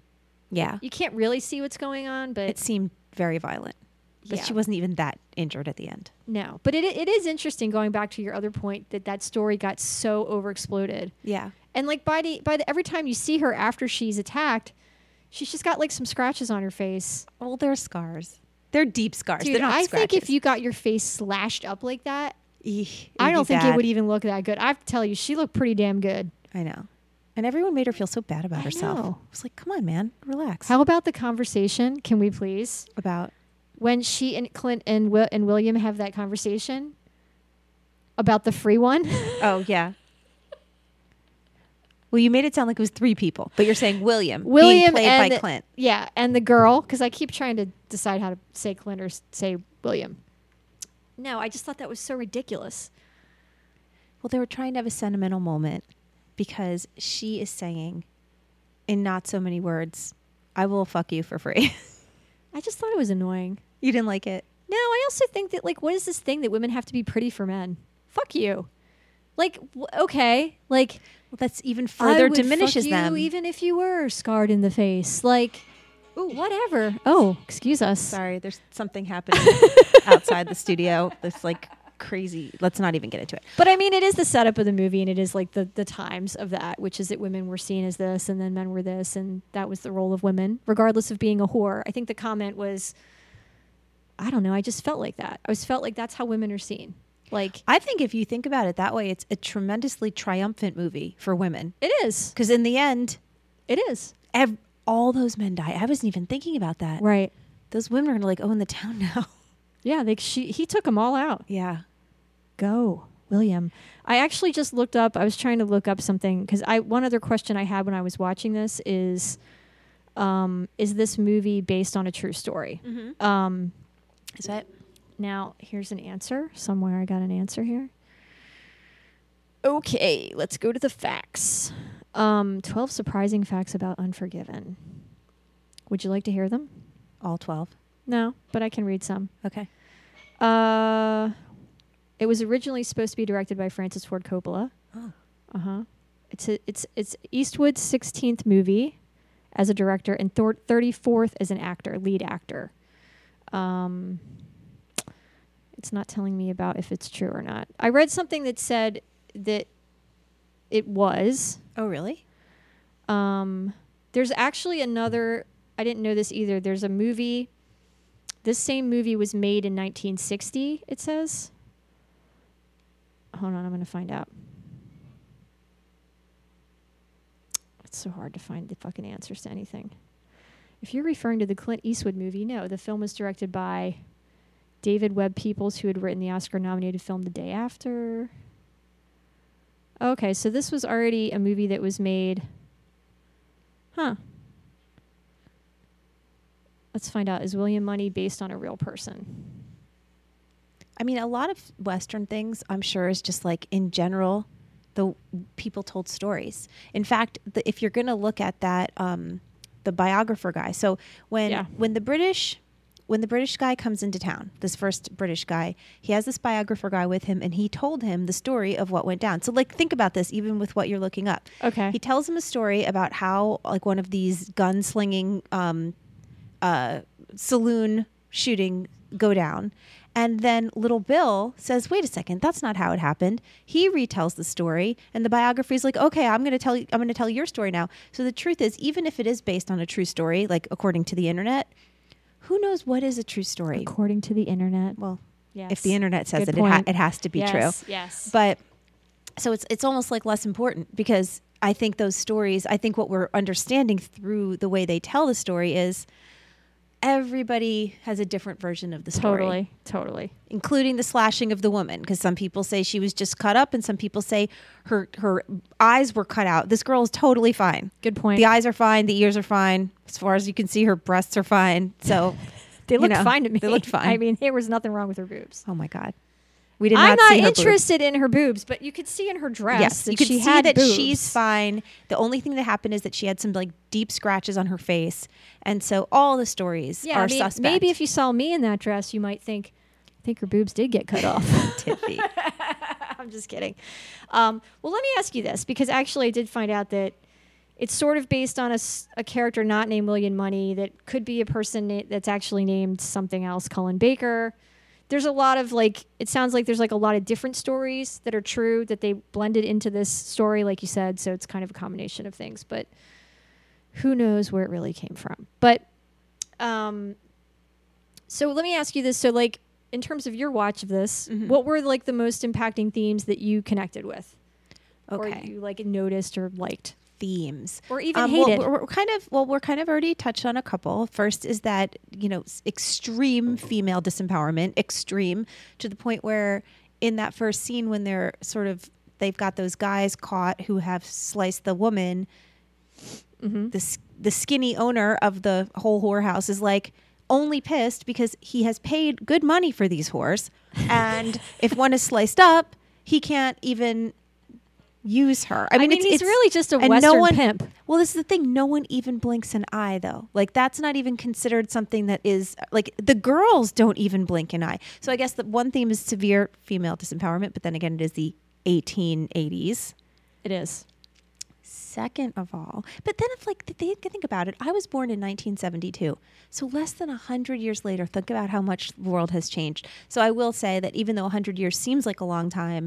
Yeah, you can't really see what's going on, but it seemed very violent. But she wasn't even that injured at the end. No, but it is interesting going back to your other point that story got so overexploded. Yeah, and by the every time you see her after she's attacked, she's just got some scratches on her face. Well, they're scars. They're deep scars. Dude, they're not I scratches. think if you got your face slashed up like that. I don't think it would even look that good. I have to tell you, she looked pretty damn good. I know. And everyone made her feel so bad about herself. Know. I was like, come on, man, relax. How about the conversation? Can we please? About? When she and Clint and William have that conversation about the free one. Oh, yeah. Well, you made it sound like it was 3 people, but you're saying William being played by Clint. Yeah, and the girl, because I keep trying to decide how to say Clint or say William. No, I just thought that was so ridiculous. Well, they were trying to have a sentimental moment because she is saying, in not so many words, I will fuck you for free. I just thought it was annoying. You didn't like it? No, I also think that, what is this thing that women have to be pretty for men? Fuck you. Okay. Well, that's even further diminishes I would fuck them. you even if you were scarred in the face. Whatever. Oh, excuse us. Sorry, there's something happening outside the studio. That's like crazy. Let's not even get into it. But I mean, it is the setup of the movie, and it is like the times of that, which is that women were seen as this, and then men were this, and that was the role of women, regardless of being a whore. I think the comment was, I don't know, I just felt like that. I just felt like that's how women are seen. Like, I think if you think about it that way, it's a tremendously triumphant movie for women. it is. Because in the end, It is. all those men die. I wasn't even thinking about that. Right. Those women are going to like own the town now. Yeah, he took them all out. Yeah. Go, William. I actually just looked up. I was trying to look up something because one other question I had when I was watching this is this movie based on a true story? Mm-hmm. Is that? Now, here's an answer. Somewhere I got an answer here. Okay, let's go to the facts. 12 surprising facts about Unforgiven. Would you like to hear them? All 12. No, but I can read some. Okay. It was originally supposed to be directed by Francis Ford Coppola. Oh. Uh-huh. It's Eastwood's 16th movie as a director and 34th as an actor, lead actor. It's not telling me about if it's true or not. I read something that said that it was. Oh, really? There's actually another, I didn't know this either. There's a movie. This same movie was made in 1960, it says. Hold on, I'm going to find out. It's so hard to find the fucking answers to anything. If you're referring to the Clint Eastwood movie, no. The film was directed by David Webb Peoples, who had written the Oscar-nominated film The Day After. Okay, so this was already a movie that was made. Huh. Let's find out. Is William Money based on a real person? I mean, a lot of Western things, I'm sure, is just like in general, the people told stories. In fact, if you're going to look at that, the biographer guy. So when the British guy comes into town, this first British guy, he has this biographer guy with him, and he told him the story of what went down. So, like, think about this, even with what you're looking up. Okay. He tells him a story about how, like, one of these gunslinging saloon shooting go down. And then little Bill says, wait a second, that's not how it happened. He retells the story, and the biography is like, okay, I'm going to tell your story now. So the truth is, even if it is based on a true story, like according to the internet, who knows what is a true story? According to the internet. Well, yes. If the internet says Good it, point. it has to be true. Yes. But so it's almost like less important, because I think those stories, I think what we're understanding through the way they tell the story is everybody has a different version of the story. Totally. Including the slashing of the woman, because some people say she was just cut up, and some people say her eyes were cut out. This girl is totally fine. Good point. The eyes are fine. The ears are fine. As far as you can see, her breasts are fine. So they looked fine to me. They looked fine. I mean, there was nothing wrong with her boobs. Oh my God. We did I'm not see not her interested in her boobs, but you could see in her dress yes, that you could she see had that boobs. she's fine. The only thing that happened is that she had some like deep scratches on her face, and so all the stories are suspect. Maybe if you saw me in that dress, you might think, I think her boobs did get cut off. Tiffy. I'm just kidding. Well, let me ask you this, because actually I did find out that it's sort of based on a character not named William Money that could be a person that's actually named something else, Cullen Baker. There's a lot of it sounds like there's a lot of different stories that are true that they blended into this story, like you said. So it's kind of a combination of things, but who knows where it really came from. But, so let me ask you this. So in terms of your watch of this, what were the most impacting themes that you connected with? Okay. Or you noticed or liked? Themes or even hated. We're kind of already touched on a couple. First is that extreme female disempowerment, extreme to the point where in that first scene when they've got those guys caught who have sliced the woman, the skinny owner of the whole whorehouse is only pissed because he has paid good money for these whores, and if one is sliced up, he can't even use her. I mean he's really just a Western pimp. Well, this is the thing. No one even blinks an eye, though. That's not even considered something that is the girls don't even blink an eye. So I guess the one theme is severe female disempowerment, but then again, it is the 1880s. It is. Second of all, but then if like think about it, I was born in 1972, so less than 100 years later. Think about how much the world has changed. So I will say that even though 100 years seems like a long time,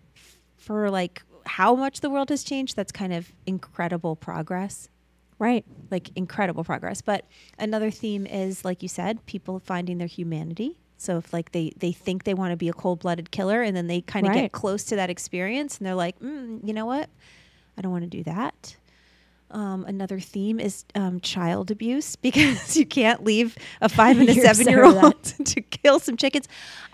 for like how much the world has changed, that's kind of incredible progress. Right. Like incredible progress. But another theme is, like you said, people finding their humanity. So if like they think they want to be a cold-blooded killer, and then they kind of get close to that experience, and they're like, you know what? I don't want to do that. Another theme is child abuse, because you can't leave a 5 and a 7-year-old to kill some chickens.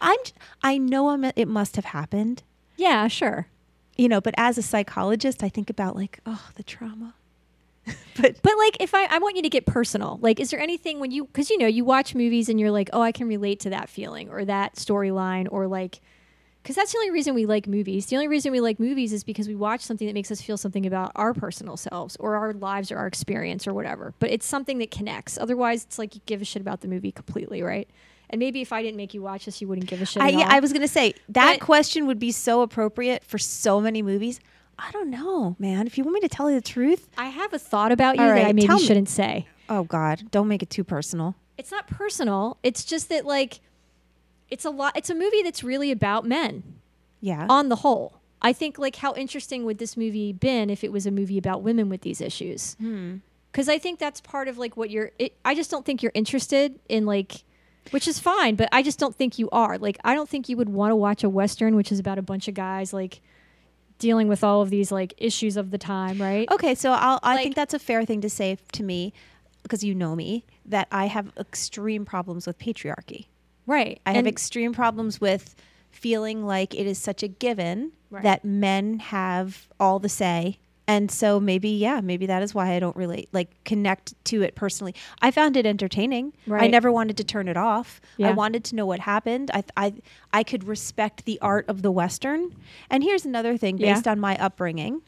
I know it must have happened. Yeah, sure. You know, but as a psychologist, I think about like, the trauma. but like, if I want you to get personal, like, is there anything when because you watch movies and you're like, oh, I can relate to that feeling or that storyline, or like, because that's the only reason we like movies. The only reason we like movies is because we watch something that makes us feel something about our personal selves or our lives or our experience or whatever. But it's something that connects. Otherwise, it's like you give a shit about the movie completely, right? And maybe if I didn't make you watch this, you wouldn't give a shit at all. I was going to say, that question would be so appropriate for so many movies. I don't know, man. If you want me to tell you the truth. I have a thought about you that I maybe shouldn't say. Oh, God. Don't make it too personal. It's not personal. It's just that, like, it's a movie that's really about men. Yeah. On the whole. I think, like, how interesting would this movie been if it was a movie about women with these issues? Because I think that's part of, like, what I just don't think you're interested in, like, which is fine, but I just don't think you are. Like, I don't think you would want to watch a Western, which is about a bunch of guys, like, dealing with all of these, like, issues of the time, right? Okay, so I think that's a fair thing to say to me, because you know me, that I have extreme problems with patriarchy. Right. I have extreme problems with feeling like it is such a given that men have all the say. And so maybe that is why I don't really connect to it personally. I found it entertaining. Right. I never wanted to turn it off. Yeah. I wanted to know what happened. I could respect the art of the Western. And here's another thing based on my upbringing.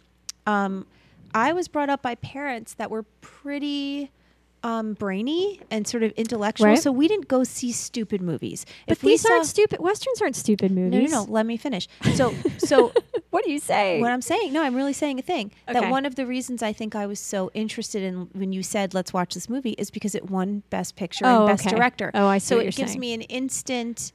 I was brought up by parents that were pretty brainy and sort of intellectual. Right. So we didn't go see stupid movies. But these aren't stupid. Westerns aren't stupid movies. No. Let me finish. So what are you saying? What I'm saying, no, I'm really saying a thing. Okay. That one of the reasons I think I was so interested in when you said, let's watch this movie, is because it won Best Picture and Best Director. Oh, I see so what you're it gives saying. me an instant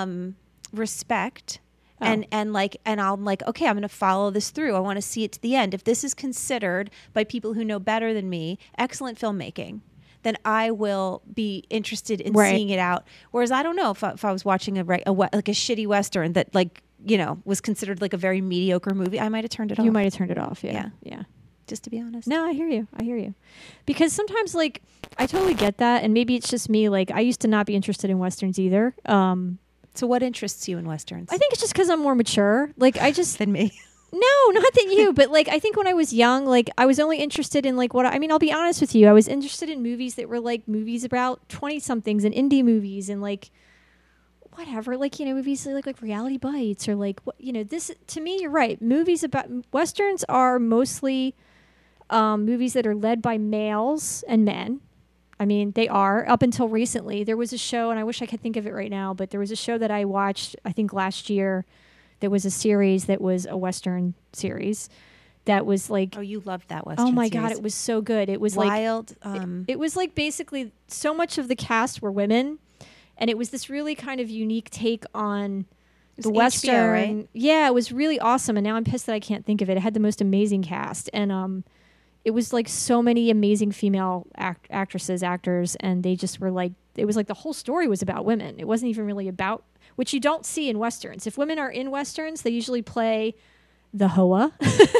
respect. And I'm like, okay, I'm going to follow this through. I want to see it to the end. If this is considered by people who know better than me excellent filmmaking, then I will be interested in seeing it out. Whereas I don't know if I was watching a shitty Western that was considered like a very mediocre movie, I might have turned it off. You might have turned it off. Yeah. Just to be honest. No, I hear you. Because sometimes, like, I totally get that, and maybe it's just me. Like, I used to not be interested in Westerns either. So what interests you in Westerns? I think it's just because I'm more mature. Like, I just than me. No, not that you, but like I think when I was young, like I was only interested in like I'll be honest with you, I was interested in movies that were like movies about 20-somethings and indie movies and like whatever, like movies like Reality Bites or like this to me, you're right. Movies about Westerns are mostly movies that are led by males and men. I mean, they are up until recently. There was a show, and I wish I could think of it right now, but there was a show that I watched I think last year. There was a series that was a Western series that was like... Oh, you loved that Western series. Oh, my God. It was so good. It was wild. It was like basically so much of the cast were women. And it was this really kind of unique take on the Western. HBO, right? Yeah, it was really awesome. And now I'm pissed that I can't think of it. It had the most amazing cast. And it was like so many amazing female actresses, actors. And they just were like... It was like the whole story was about women. It wasn't even really about... Which you don't see in Westerns. If women are in Westerns, they usually play the hoa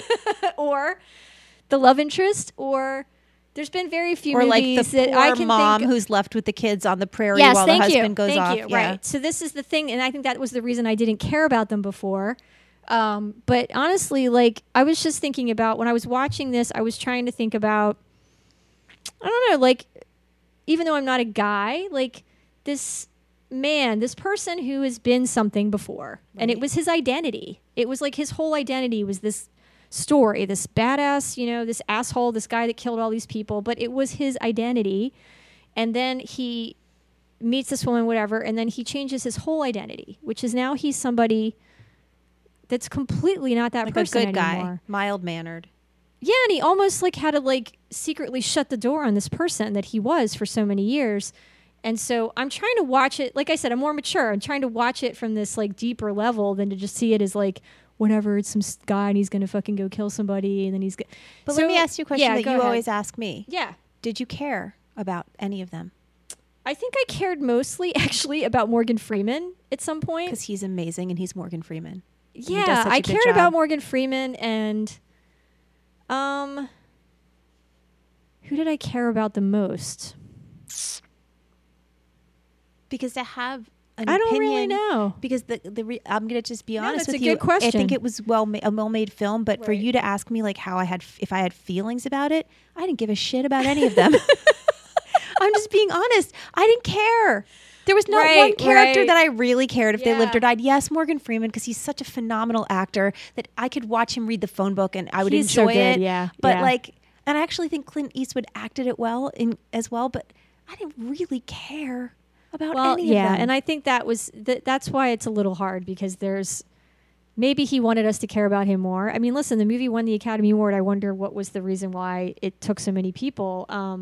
or the love interest, or there's been very few or movies like the that poor I can mom think who's left with the kids on the prairie while the husband goes off. Thank you. Right. So this is the thing, and I think that was the reason I didn't care about them before. But honestly, like I was just thinking about when I was watching this, I was trying to think about, I don't know, like even though I'm not a guy, like this person who has been something before, and it was his identity. It was like his whole identity was this story, this badass, this asshole, this guy that killed all these people, but it was his identity. And then he meets this woman, whatever, and then he changes his whole identity, which is now he's somebody that's completely not that like person a good anymore. guy, mild-mannered. Yeah, and he almost like had to like secretly shut the door on this person that he was for so many years. And so I'm trying to watch it. Like I said, I'm more mature. I'm trying to watch it from this like deeper level than to just see it as like, whatever, it's some guy and he's going to fucking go kill somebody and then he's going to. But let me ask you a question that you always ask me. Yeah. Did you care about any of them? I think I cared mostly actually about Morgan Freeman at some point. Because he's amazing and he's Morgan Freeman. Yeah, I cared about Morgan Freeman and who did I care about the most? Because to have an I don't opinion, really know. Because I'm gonna just be honest that's with a you. good question. I think it was a well-made film, but for you to ask me like if I had feelings about it, I didn't give a shit about any of them. I'm just being honest. I didn't care. There was not one character that I really cared if they lived or died. Yes, Morgan Freeman, because he's such a phenomenal actor that I could watch him read the phone book and I would enjoy it. Yeah, but and I actually think Clint Eastwood acted it well as well. But I didn't really care about any of them. Yeah, and I think that's why it's a little hard because maybe he wanted us to care about him more. I mean, listen, the movie won the Academy Award. I wonder what was the reason why it took so many people.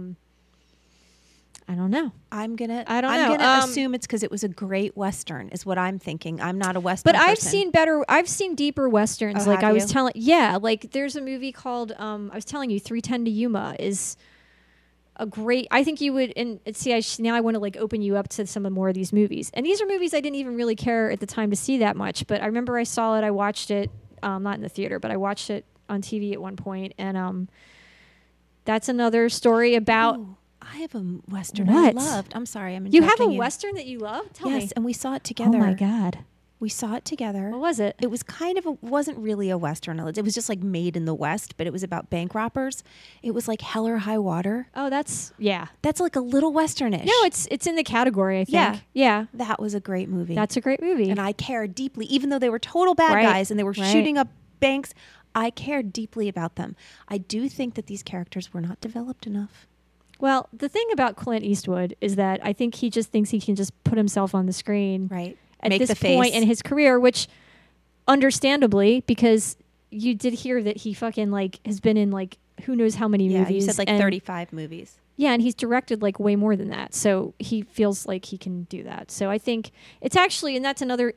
I don't know. I'm gonna assume it's because it was a great Western is what I'm thinking. I'm not a Western But person. I've seen deeper Westerns. Oh, like have I was you? telling, like there's a movie called, I was telling you 3:10 to Yuma is a great, I think you would, and see, now I want to like open you up to some more of these movies. And these are movies I didn't even really care at the time to see that much, but I remember I saw it, I watched it, not in the theater, but I watched it on TV at one point, and that's another story about... Ooh. I have a Western I loved. I'm sorry, I'm You have a interrupting you. Western that you love? Tell me. Yes, and we saw it together. Oh my God. We saw it together. What was it? It was wasn't really a Western. It was just like made in the West, but it was about bank robbers. It was like Hell or High Water. Oh, that's like a little Westernish. No, it's in the category, I think. Yeah. That was a great movie. That's a great movie. And I cared deeply, even though they were total bad guys and they were shooting up banks. I cared deeply about them. I do think that these characters were not developed enough. Well, the thing about Clint Eastwood is that I think he just thinks he can just put himself on the screen at Make this the point face. in his career, which understandably, because you did hear that he fucking like has been in like who knows how many movies. You said like 35 movies. Yeah, and he's directed like way more than that. So he feels like he can do that. So I think it's actually, and that's another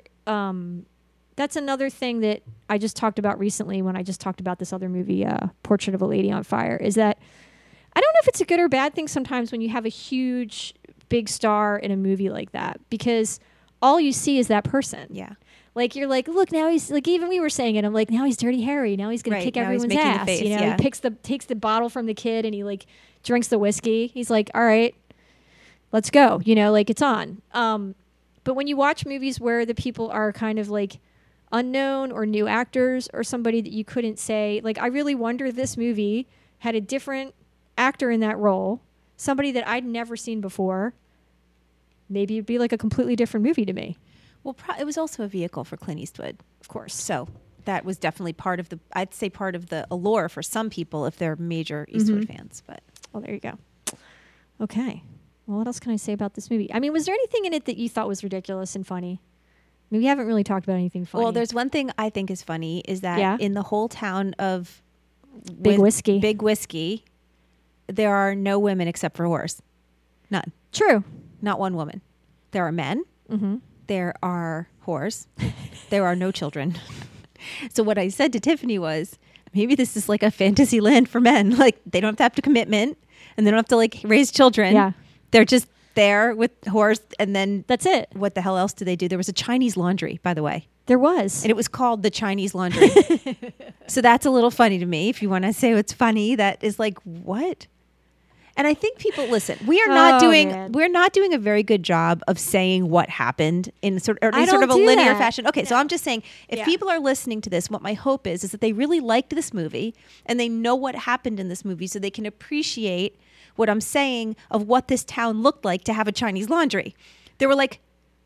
thing that I just talked about recently when I just talked about this other movie, Portrait of a Lady on Fire, is that I don't know if it's a good or bad thing sometimes when you have a huge, big star in a movie like that, because all you see is that person. Yeah. Like, you're like, look, now he's, like, even we were saying it, I'm like, now he's Dirty Harry. Now he's going to kick everyone's ass. Face, you know, he takes the bottle from the kid and he, like, drinks the whiskey. He's like, all right, let's go. You know, like, it's on. But when you watch movies where the people are kind of, like, unknown or new actors or somebody that you couldn't say, like, I really wonder if this movie had a different actor in that role, somebody that I'd never seen before, maybe it'd be like a completely different movie to me. Well, it was also a vehicle for Clint Eastwood, of course. So that was definitely part of the allure for some people if they're major Eastwood fans. But well, there you go. Okay. Well, what else can I say about this movie? I mean, was there anything in it that you thought was ridiculous and funny? I mean, we haven't really talked about anything funny. Well, there's one thing I think is funny is that in the whole town of Big Whiskey, there are no women except for whores. None. True. Not one woman. There are men. Mm-hmm. There are whores. There are no children. So what I said to Tiffany was, maybe this is like a fantasy land for men. Like, they don't have to commitment and they don't have to like raise children. Yeah. They're just there with whores, and then that's it. What the hell else do they do? There was a Chinese laundry, by the way. There was. And it was called the Chinese laundry. So that's a little funny to me. If you want to say what's funny, that is like, what? And I think people listen. We are not we're not doing a very good job of saying what happened in sort of a linear fashion. Okay, so I'm just saying, if people are listening to this, what my hope is that they really liked this movie and they know what happened in this movie, so they can appreciate what I'm saying of what this town looked like to have a Chinese laundry. There were like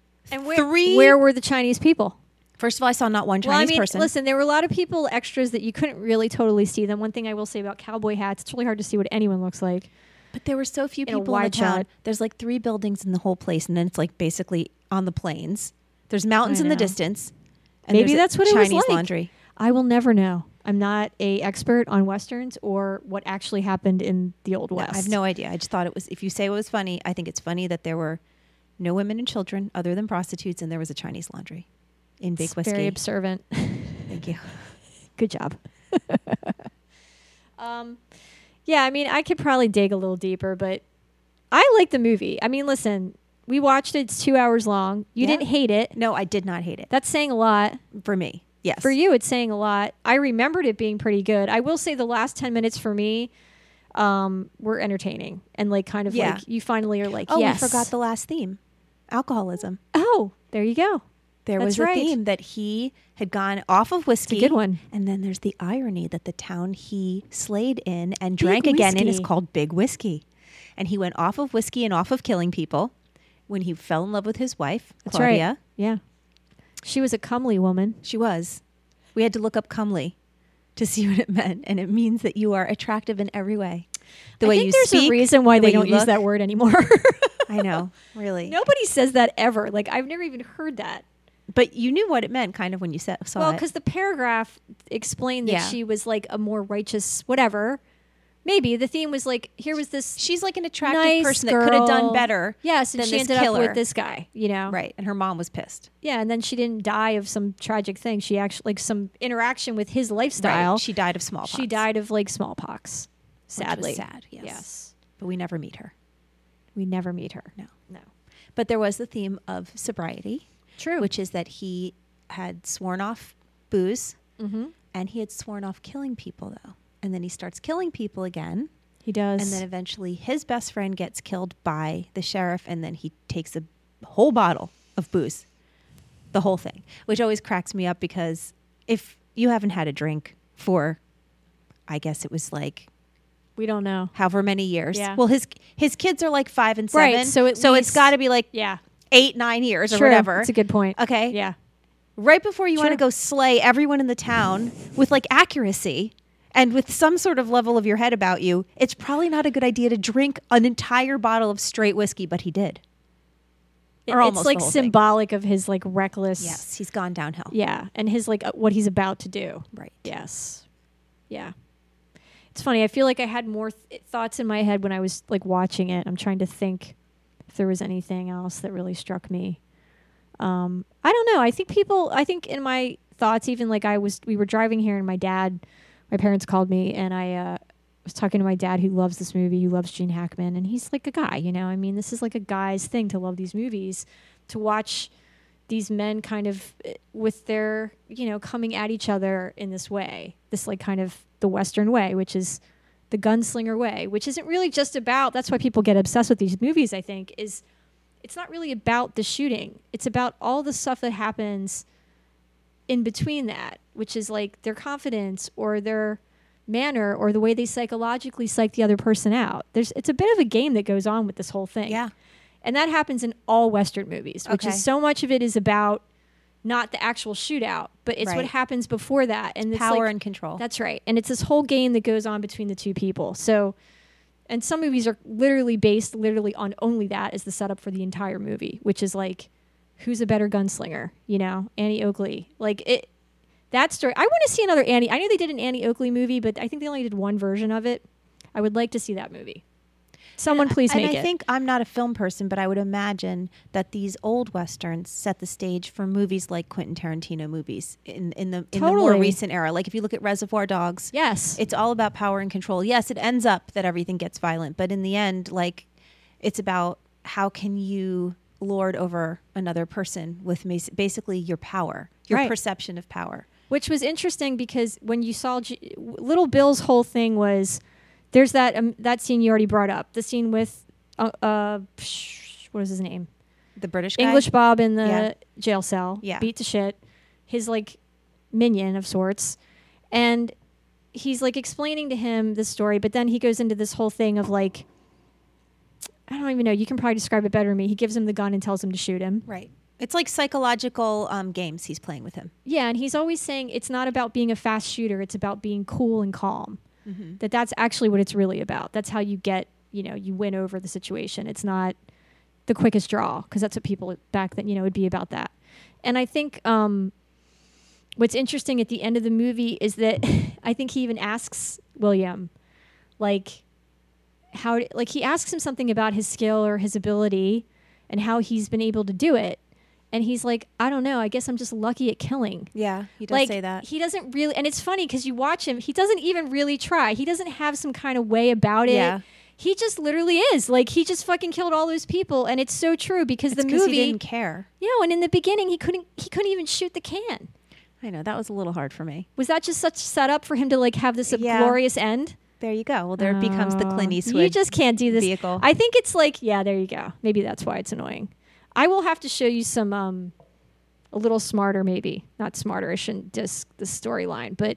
where were the Chinese people? First of all, I saw not one Chinese person. Listen, there were a lot of people, extras, that you couldn't really totally see them. One thing I will say about cowboy hats, it's really hard to see what anyone looks like. But there were so few people in the town. There's like 3 buildings in the whole place, and then it's like basically on the plains. There's mountains in the distance. And maybe that's what Chinese it was like. Laundry. I will never know. I'm not a expert on westerns or what actually happened in the Old West. I have no idea. I just thought it was, if you say it was funny, I think it's funny that there were no women and children other than prostitutes, and there was a Chinese laundry in Big It's Whiskey. very observant. Thank you. Good job. Yeah, I mean, I could probably dig a little deeper, but I like the movie. I mean, listen, we watched it. It's 2 hours long. You Yeah. didn't hate it. No, I did not hate it. That's saying a lot. For me, yes. For you, it's saying a lot. I remembered it being pretty good. I will say the last 10 minutes for me were entertaining. And like kind of Yeah. like you finally are like, Oh, yes. we forgot the last theme. Alcoholism. Oh, there you go. There That's was a right. theme that he had gone off of whiskey. good one. And then there's the irony that the town he slayed in and drank again in is Whiskey. called Big Whiskey. And he went off of whiskey and off of killing people when he fell in love with his wife, That's Claudia. right. Yeah. She was a comely woman. She was. We had to look up comely to see what it meant. And it means that you are attractive in every way. The way I think you there's speak, a reason why the they way you don't use look. that word anymore. I know, really. Nobody says that ever. Like I've never even heard that. But you knew what it meant kind of when you saw Well, it. because the paragraph explained that Yeah. she was like a more righteous whatever. Maybe the theme was like here was this She's like an attractive nice person that could have done girl. better. Yes, and than she this ended killer. up with this guy. You know, Right. And her mom was pissed. Yeah, and then she didn't die of some tragic thing. She actually like some interaction with his lifestyle. Right. She died of smallpox. She died of like smallpox. Which was Sadly, sad, yes. Yes, But we never meet her. we never meet her. No. No, But there was the theme of sobriety, true. which is that he had sworn off booze mm-hmm. and he had sworn off killing people, though. And then he starts killing people again. He does. And then eventually his best friend gets killed by the sheriff. And then he takes a whole bottle of booze, the whole thing, which always cracks me up because if you haven't had a drink for, I guess it was like we don't know. however many years. Yeah. Well, his kids are like 5 and 7. Right, so at it's least- got to be like Yeah, 8-9 years or true. whatever. That's a good point. Okay. Yeah. Right before you want Sure. to go slay everyone in the town with like accuracy and with some sort of level of your head about you, it's probably not a good idea to drink an entire bottle of straight whiskey, but he did. Or It's almost like the whole thing. symbolic of his like reckless. Yes, he's gone downhill. Yeah, and his like what he's about to do. Right. Yes. Yeah. It's funny. I feel like I had more thoughts in my head when I was like watching it. I'm trying to think if there was anything else that really struck me. I don't know. I think in my thoughts, even like we were driving here and my parents called me and I was talking to my dad who loves this movie, who loves Gene Hackman. And he's like a guy, you know, I mean, this is like a guy's thing to love these movies, to watch these men kind of with their, you know, coming at each other in this way, this like kind of the Western way, which is the gunslinger way, which isn't really just about, that's why people get obsessed with these movies, I think, is it's not really about the shooting. It's about all the stuff that happens in between that, which is like their confidence or their manner or the way they psychologically psych the other person out. It's a bit of a game that goes on with this whole thing. Yeah. And that happens in all Western movies, which Okay. is so much of it is about not the actual shootout, but it's what Right. happens before that. And it's Power like, and control. That's right. And it's this whole game that goes on between the two people. So, and some movies are literally based on only that as the setup for the entire movie, which is like, who's a better gunslinger? You know, Annie Oakley. Like it, that story. I want to see another Annie. I know they did an Annie Oakley movie, but I think they only did one version of it. I would like to see that movie. Someone please make and it. I think I'm not a film person, but I would imagine that these old westerns set the stage for movies like Quentin Tarantino movies in the more Totally. recent era. Like if you look at Reservoir Dogs, Yes. it's all about power and control. Yes, it ends up that everything gets violent, but in the end, like it's about how can you lord over another person with basically your power, your Right. perception of power. Which was interesting because when you saw Little Bill's whole thing was, there's that scene you already brought up, the scene with what is his name? The British guy? English Bob in the Yeah. jail cell, Yeah. beat to shit, his like minion of sorts, and he's like explaining to him this story, but then he goes into this whole thing of like, I don't even know, you can probably describe it better than me. He gives him the gun and tells him to shoot him. Right. It's like psychological games he's playing with him. Yeah, and he's always saying it's not about being a fast shooter, it's about being cool and calm. Mm-hmm. That's actually what it's really about. That's how you get, you win over the situation. It's not the quickest draw, because that's what people back then, it'd be about that. And I think what's interesting at the end of the movie is that I think he even asks William, like, he asks him something about his skill or his ability and how he's been able to do it. And he's like, I don't know. I guess I'm just lucky at killing. Yeah, he does say that. He doesn't really, and it's funny because you watch him, he doesn't even really try. He doesn't have some kind of way about it. Yeah. He just literally is. Like, he just fucking killed all those people. And it's so true because It's the 'cause movie. he didn't care. And in the beginning, he couldn't even shoot the can. I know, that was a little hard for me. Was that just such setup for him to like have this glorious end? There you go. Well, there it becomes the Clint Eastwood You just can't do this. vehicle. I think it's like, yeah, there you go. Maybe that's why it's annoying. I will have to show you some, a little smarter maybe. Not smarter, I shouldn't diss the storyline, but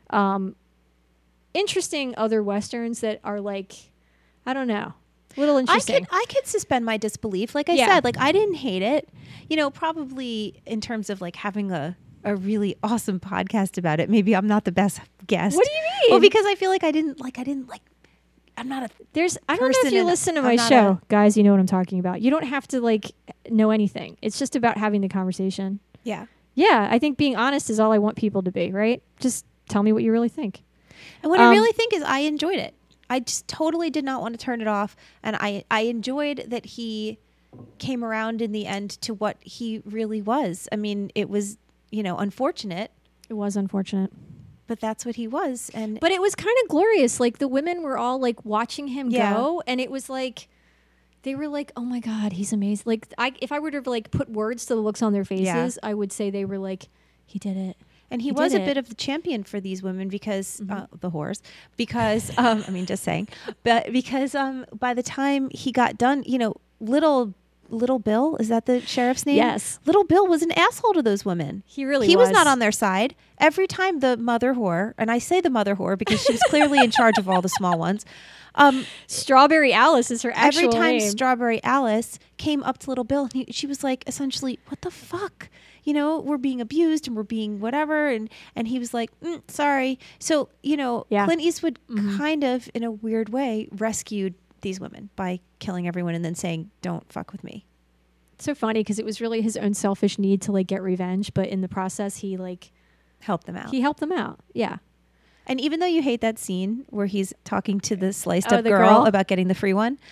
interesting other Westerns that are like, I don't know, a little interesting. I could suspend my disbelief. Like I said, like I didn't hate it. You know, probably in terms of like having a really awesome podcast about it. Maybe I'm not the best guest. What do you mean? Well, because I feel like I didn't like I'm not a I don't know if person you and listen to I'm my not show, guys, you know what I'm talking about. You don't have to like know anything. It's just about having the conversation. Yeah. Yeah, I think being honest is all I want people to be, right? Just tell me what you really think. And what I really think is I enjoyed it. I just totally did not want to turn it off. And I enjoyed that he came around in the end to what he really was. I mean, it was, unfortunate. It was unfortunate. But that's what he was. But it was kind of glorious. Like the women were all like watching him go. And it was like, they were like, oh my God, he's amazing. Like if I were to like put words to the looks on their faces, I would say they were like, he did it. And he was a bit of the champion for these women because the whores, because I mean, just saying, but because by the time he got done, Little Bill, is that the sheriff's name? Yes. Little Bill was an asshole to those women. He really He was was not on their side. Every time the mother whore, and I say the mother whore because she was clearly in charge of all the small ones. Strawberry Alice is her actual Every time name. Strawberry Alice came up to Little Bill, she was like, essentially, what the fuck? We're being abused and we're being whatever. And he was like, sorry. So, Clint Eastwood kind of, in a weird way, rescued these women by killing everyone and then saying, don't fuck with me. It's so funny because it was really his own selfish need to like get revenge. But in the process, he like helped them out. He helped them out. Yeah. And even though you hate that scene where he's talking to the sliced up the girl about getting the free one,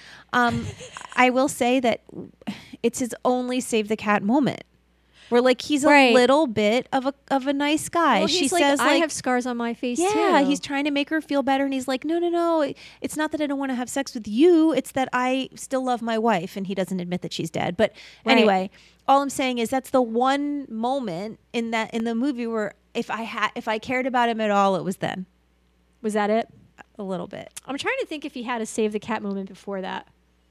I will say that it's his only save the cat moment. Where like he's a little bit of a nice guy. Well, she like, says, I have scars on my face too. Yeah, he's trying to make her feel better, and he's like, no. It's not that I don't want to have sex with you. It's that I still love my wife, and he doesn't admit that she's dead. But anyway, all I'm saying is that's the one moment in the movie where if I cared about him at all, it was then. Was that it? A little bit. I'm trying to think if he had a save the cat moment before that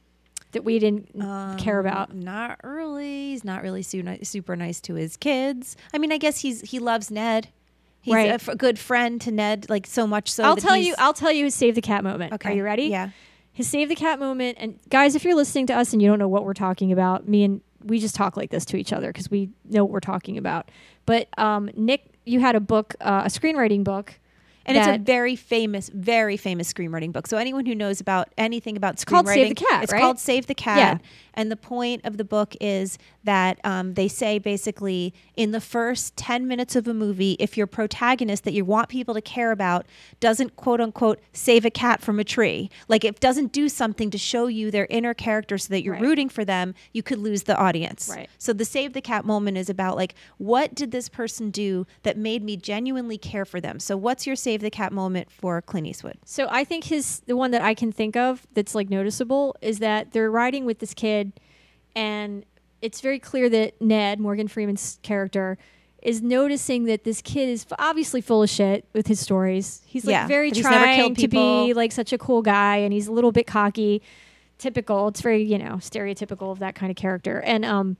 we didn't care about. Not really. He's not really super nice to his kids. I mean, I guess he loves Ned. He's a good friend to Ned, like so much so. I'll tell you his save the cat moment. Okay. Are you ready? Yeah. His save the cat moment. And guys, if you're listening to us and you don't know what we're talking about, we just talk like this to each other because we know what we're talking about. But Nick, you had a book, a screenwriting book. And it's a very famous screenwriting book. So anyone who knows about anything about screenwriting, called Save the Cat, it's right? called Save the Cat. Yeah. And the point of the book is that they say basically in the first 10 minutes of a movie, if your protagonist that you want people to care about doesn't quote unquote save a cat from a tree, like it doesn't do something to show you their inner character so that you're rooting for them, you could lose the audience. Right. So the Save the Cat moment is about like, what did this person do that made me genuinely care for them? So what's your Save the Cat moment for Clint Eastwood? So I think the one that I can think of that's like noticeable is that they're riding with this kid and it's very clear that Ned, Morgan Freeman's character, is noticing that this kid is obviously full of shit with his stories. He's like very trying to be like such a cool guy and he's a little bit cocky. Typical. It's very, stereotypical of that kind of character. And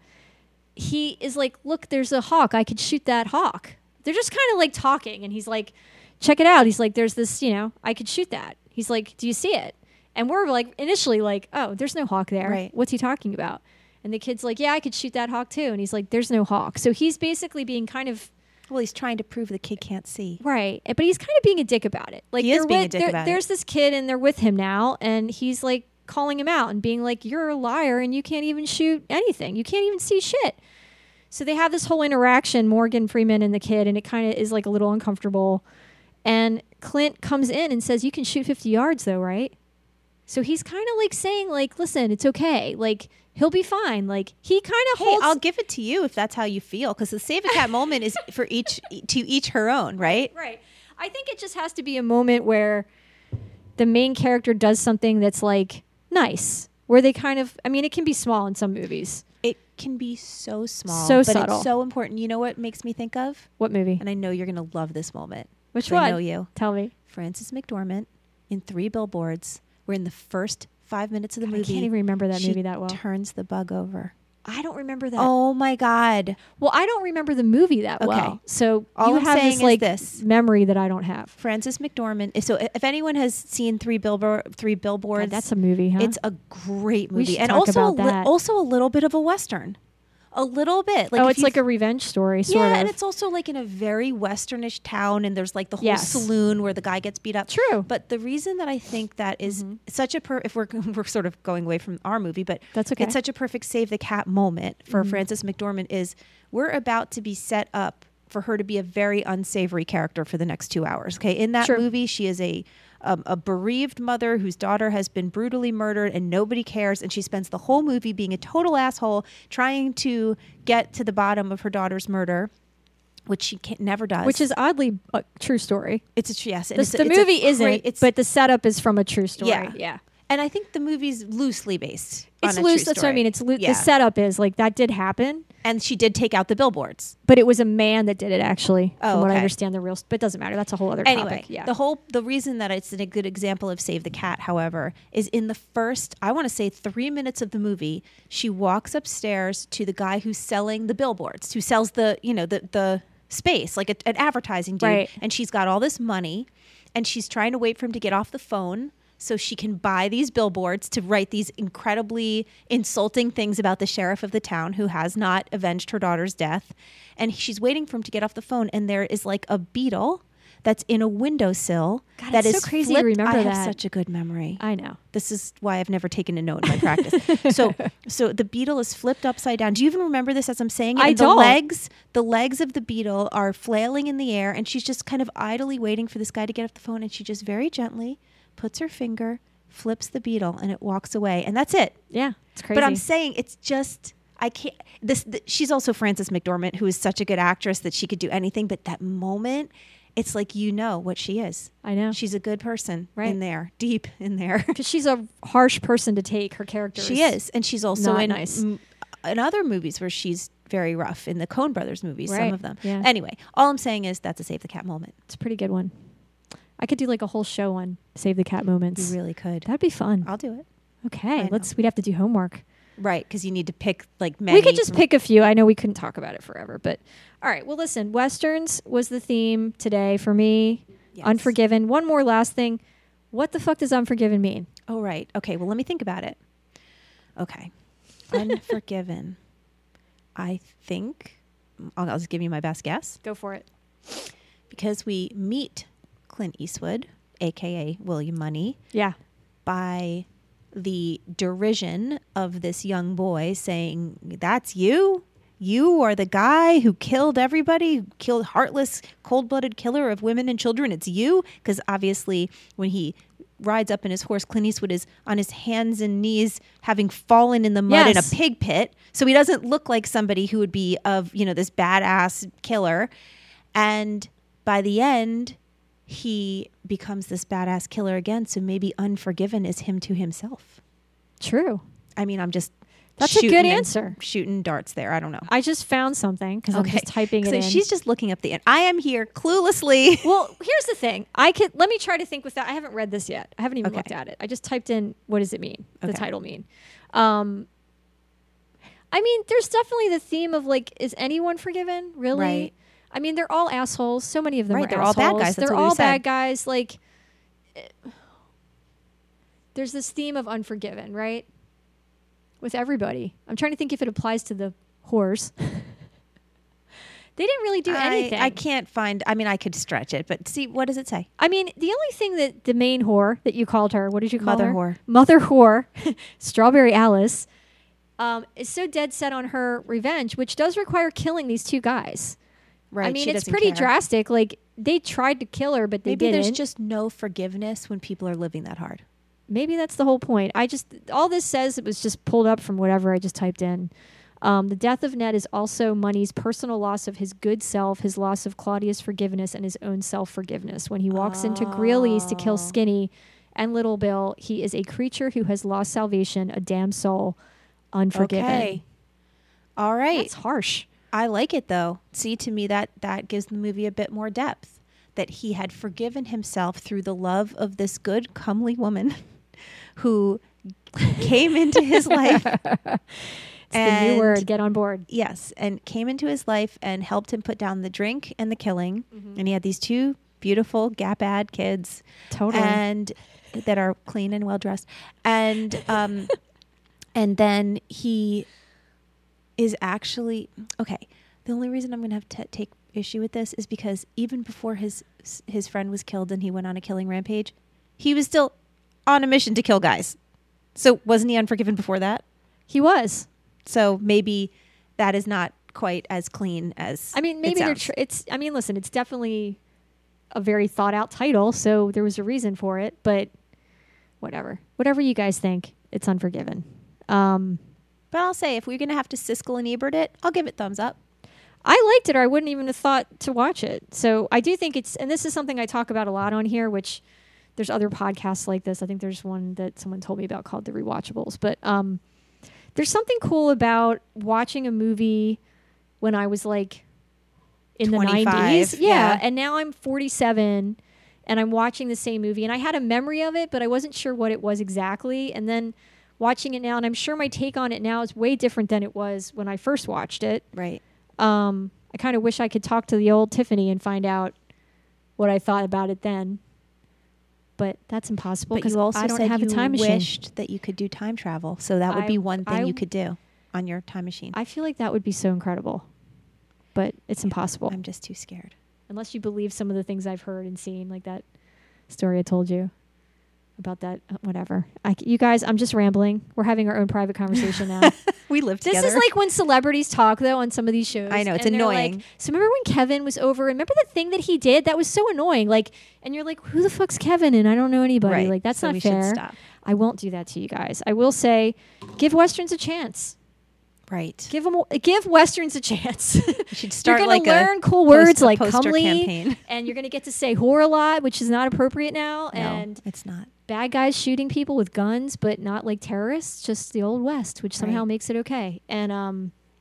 he is like, look, there's a hawk. I could shoot that hawk. They're just kind of like talking and he's like, check it out. He's like, there's this, I could shoot that. He's like, do you see it? And we're like, initially like, oh, there's no hawk there. Right. What's he talking about? And the kid's like, yeah, I could shoot that hawk too. And he's like, there's no hawk. So he's basically being kind of... Well, he's trying to prove the kid can't see. Right. But he's kind of being a dick about it. Like he is being a dick about it. There's this kid and they're with him now. And he's like calling him out and being like, you're a liar and you can't even shoot anything. You can't even see shit. So they have this whole interaction, Morgan Freeman and the kid, and it kind of is like a little uncomfortable. And Clint comes in and says, "You can shoot 50 yards though, right?" So he's kind of like saying, like, "Listen, it's okay. Like, he'll be fine." Like, he kind of holds. I'll give it to you if that's how you feel, because the save the cat moment is for each her own, right? Right. I think it just has to be a moment where the main character does something that's like nice, where they kind of, I mean, it can be small in some movies. It can be so small, so but subtle. It's so important. You know what makes me think of? What movie? And I know you're going to love this moment. Which 'cause one? I know you. Tell me. Frances McDormand in 3 Billboards, where in the first 5 minutes of the movie, I can't even remember that movie that well. turns the bug over. I don't remember that. Oh my God. Well, I don't remember the movie that well. So All you I'm have saying this is like this. memory that I don't have. Frances McDormand. So if anyone has seen 3 Billboards, God, that's a movie, huh? It's a great We movie, should and talk also about that. also a little bit of a Western. A little bit. oh, if it's like a revenge story, sort of. and it's also like in a very westernish town, and there's like the whole Yes. saloon where the guy gets beat up. True. But the reason that I think that is such a if we're sort of going away from our movie, but That's okay. it's such a perfect save the cat moment for Frances McDormand is we're about to be set up for her to be a very unsavory character for the next 2 hours. Okay, in that True. movie, she is a bereaved mother whose daughter has been brutally murdered and nobody cares, and she spends the whole movie being a total asshole trying to get to the bottom of her daughter's murder, which she never does. Which is oddly a true story. It's a yes. The movie isn't, but the setup is from a true story. Yeah. And I think the movie's loosely based. It's on a loose. true That's what I story. mean. It's Yeah. the setup is like that did happen, And she did take out the billboards. but it was a man that did it actually. Oh, from what I okay. understand, the real. But it doesn't matter. That's a whole other Anyway, topic. Yeah. the reason that it's a good example of Save the Cat, however, is in the first, I want to say 3 minutes of the movie, she walks upstairs to the guy who's selling the billboards, who sells the space, like an advertising dude. Right. And she's got all this money, and she's trying to wait for him to get off the phone so she can buy these billboards to write these incredibly insulting things about the sheriff of the town who has not avenged her daughter's death. And she's waiting for him to get off the phone, and there is like a beetle that's in a windowsill. God, that it's is so crazy flipped. to remember I that. have such a good memory. I know. This is why I've never taken a note in my practice. So the beetle is flipped upside down. Do you even remember this as I'm saying it? I And don't. The legs of the beetle are flailing in the air, and she's just kind of idly waiting for this guy to get off the phone, and she just very gently puts her finger, flips the beetle, and it walks away. And that's it. Yeah, it's crazy. But I'm saying it's just I can't. She's also Frances McDormand, who is such a good actress that she could do anything. But that moment, it's like what she is. I know. She's a good person Right. in there, deep in there. Because she's a harsh person to take. Her character. She is, and she's also not in nice. in other movies where she's very rough. In the Coen Brothers movies, some Right. of them. Yeah. Anyway, all I'm saying is that's a Save the Cat moment. It's a pretty good one. I could do like a whole show on Save the Cat moments. You really could. That'd be fun. I'll do it. Okay, I know. we'd have to do homework. Right, because you need to pick like many. We could just pick a few. I know we couldn't talk about it forever, but all right. Well, listen, Westerns was the theme today for me. Yes. Unforgiven. One more last thing. What the fuck does Unforgiven mean? Oh, right. Okay, well, let me think about it. Okay. Unforgiven. I think, I'll just give you my best guess. Go for it. Because we meet Clint Eastwood, a.k.a. William Money, Yeah. by the derision of this young boy saying, "That's you? You are the guy who killed everybody, who killed heartless, cold-blooded killer of women and children. It's you?" Because obviously when he rides up in his horse, Clint Eastwood is on his hands and knees having fallen in the mud in a Yes. pig pit. So he doesn't look like somebody who would be of, this badass killer. And by the end, he becomes this badass killer again. So maybe Unforgiven is him to himself. True. I mean, I'm just That's a good shooting answer. shooting darts there. I don't know. I just found something because I'm just typing it So in. she's just looking up the end. I am here cluelessly. Well, here's the thing. Let me try to think with that. I haven't read this yet. I haven't even Okay. looked at it. I just typed in what does it mean? The Okay. title mean. I mean, there's definitely the theme of like, is anyone forgiven? Really? Right. I mean, they're all assholes. So many of them Right, are they're all bad assholes. guys. That's They're what we all said. bad guys. Like, there's this theme of Unforgiven, right? With everybody. I'm trying to think if it applies to the whores. They didn't really do anything. I can't find. I mean, I could stretch it, but see, what does it say? I mean, the only thing that the main whore that you called her, what did you call Mother her? whore. Mother whore, Strawberry Alice. is so dead set on her revenge, which does require killing these two guys. Right. I mean, she it's doesn't pretty care. drastic. Like, they tried to kill her, but they Maybe didn't. there's just no forgiveness when people are living that hard. Maybe that's the whole point. All this says, it was just pulled up from whatever I just typed in. The death of Ned is also Money's personal loss of his good self, his loss of Claudia's forgiveness, and his own self-forgiveness. When he walks into Greeley's to kill Skinny and Little Bill, he is a creature who has lost salvation, a damned soul, unforgiven. Okay. All right. That's harsh. I like it, though. See, to me, that gives the movie a bit more depth. That he had forgiven himself through the love of this good, comely woman who came into his life. It's the new word. Get on board. Yes, and came into his life and helped him put down the drink and the killing. And he had these two beautiful Gap-ad kids. Totally. And that are clean and well-dressed. And and then he is actually... Okay, the only reason I'm going to have to take issue with this is because even before his friend was killed and he went on a killing rampage, he was still on a mission to kill guys. So wasn't he unforgiven before that? He was. So maybe that is not quite as clean as I mean, maybe I mean, listen, it's definitely a very thought out title, so there was a reason for it, but whatever you guys think, it's Unforgiven. But I'll say, if we're going to have to Siskel and Ebert it, I'll give it thumbs up. I liked it, or I wouldn't even have thought to watch it. So I do think and this is something I talk about a lot on here, which there's other podcasts like this. I think there's one that someone told me about called The Rewatchables. But there's something cool about watching a movie when I was like in 25, the 90s. yeah. And now I'm 47 and I'm watching the same movie. And I had a memory of it, but I wasn't sure what it was exactly. And then watching it now, and I'm sure my take on it now is way different than it was when I first watched it. Right. I kind of wish I could talk to the old Tiffany and find out what I thought about it then. But that's impossible because I don't have a time machine. Wished that you could do time travel. So that would be one thing you could do on your time machine. I feel like that would be so incredible. But it's impossible. I'm just too scared. Unless you believe some of the things I've heard and seen, like that story I told you about that, whatever. You guys, I'm just rambling. We're having our own private conversation now. We live together. This is like when celebrities talk, though, on some of these shows. I know, it's and they're annoying. Like, so remember when Kevin was over? Remember the thing that he did? That was so annoying. Like, and you're like, who the fuck's Kevin? And I don't know anybody. Right. Like, that's So not we fair. should stop. I won't do that to you guys. I will say, give Westerns a chance. Right. Give Westerns a chance. You should start you're going like to learn cool words like poster comely, campaign. and you're going to get to say whore a lot, which is not appropriate now. No, and it's not. Bad guys shooting people with guns, but not like terrorists, just the old West, which somehow makes it okay. And I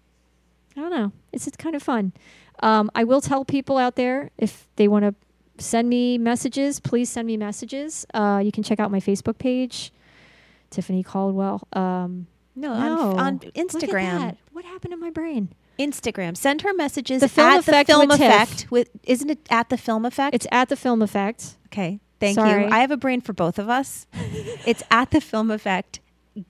don't know. It's kind of fun. I will tell people out there, if they want to send me messages, please send me messages. You can check out my Facebook page, Tiffany Caldwell. No, on Instagram. Look at that. What happened to my brain? Instagram. Send her messages The Film at Effect the Film with Tiff. Effect. Isn't it at the Film Effect? It's at the Film Effect. Okay. Thank Sorry. you. I have a brain for both of us. It's at the Film Effect.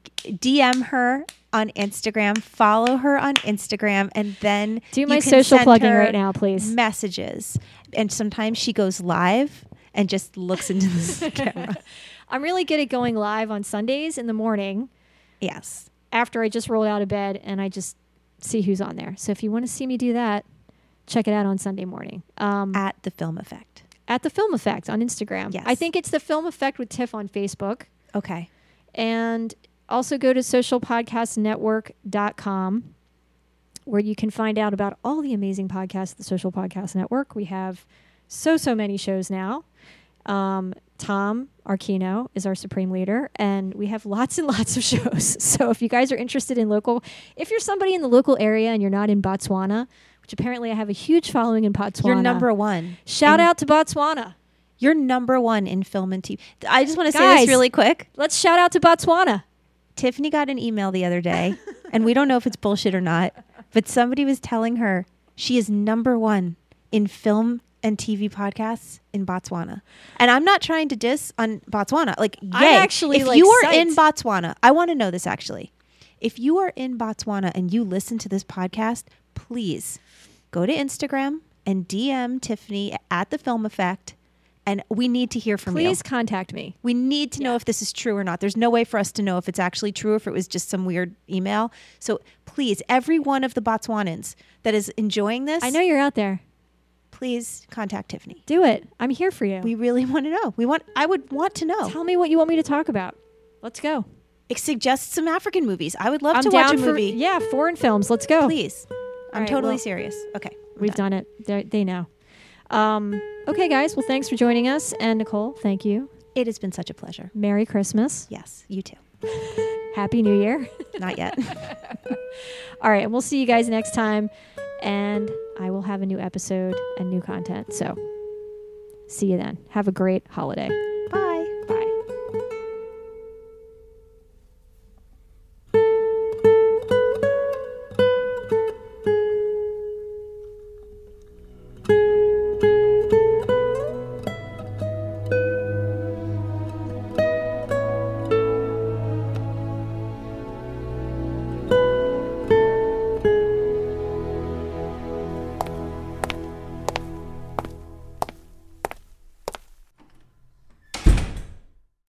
DM her on Instagram. Follow her on Instagram, and then Do my you can social send plugging her right now, please. Messages, and sometimes she goes live and just looks into the camera. I'm really good at going live on Sundays in the morning. Yes. After I just roll out of bed and I just see who's on there. So if you want to see me do that, check it out on Sunday morning. At the Film Effect. At the Film Effect on Instagram. Yes. I think it's the Film Effect with Tiff on Facebook. Okay. And also go to socialpodcastnetwork.com where you can find out about all the amazing podcasts of the Social Podcast Network. We have so many shows now. Tom Arquino is our supreme leader, and we have lots and lots of shows. So if you guys are interested in if you're somebody in the local area and you're not in Botswana, which apparently I have a huge following in Botswana. You're number one. Shout out to Botswana. You're number one in film and TV. I just want to say this really quick. Let's shout out to Botswana. Tiffany got an email the other day, and we don't know if it's bullshit or not, but somebody was telling her she is number one in film and TV podcasts in Botswana. And I'm not trying to diss on Botswana. Like, yay. I'm actually, if you are in Botswana, I want to know this actually. If you are in Botswana and you listen to this podcast, please go to Instagram and DM Tiffany at the Film Effect And we need to hear from you. Please contact me. We need to know if this is true or not. There's no way for us to know if it's actually true or if it was just some weird email. So please, every one of the Botswanans that is enjoying this, I know you're out there. please contact Tiffany. Do it. I'm here for you. We really want to know. I would want to know. Tell me what you want me to talk about. Let's go. Suggest some African movies. I would love I'm to watch a down for movie. foreign films. Let's go. Please. I'm right, totally well, serious. Okay. We've done it. They know. Okay, guys. Well, thanks for joining us. And Nicole, thank you. It has been such a pleasure. Merry Christmas. Yes, you too. Happy New Year. Not yet. All right. And we'll see you guys next time. And I will have a new episode and new content. So see you then. Have a great holiday.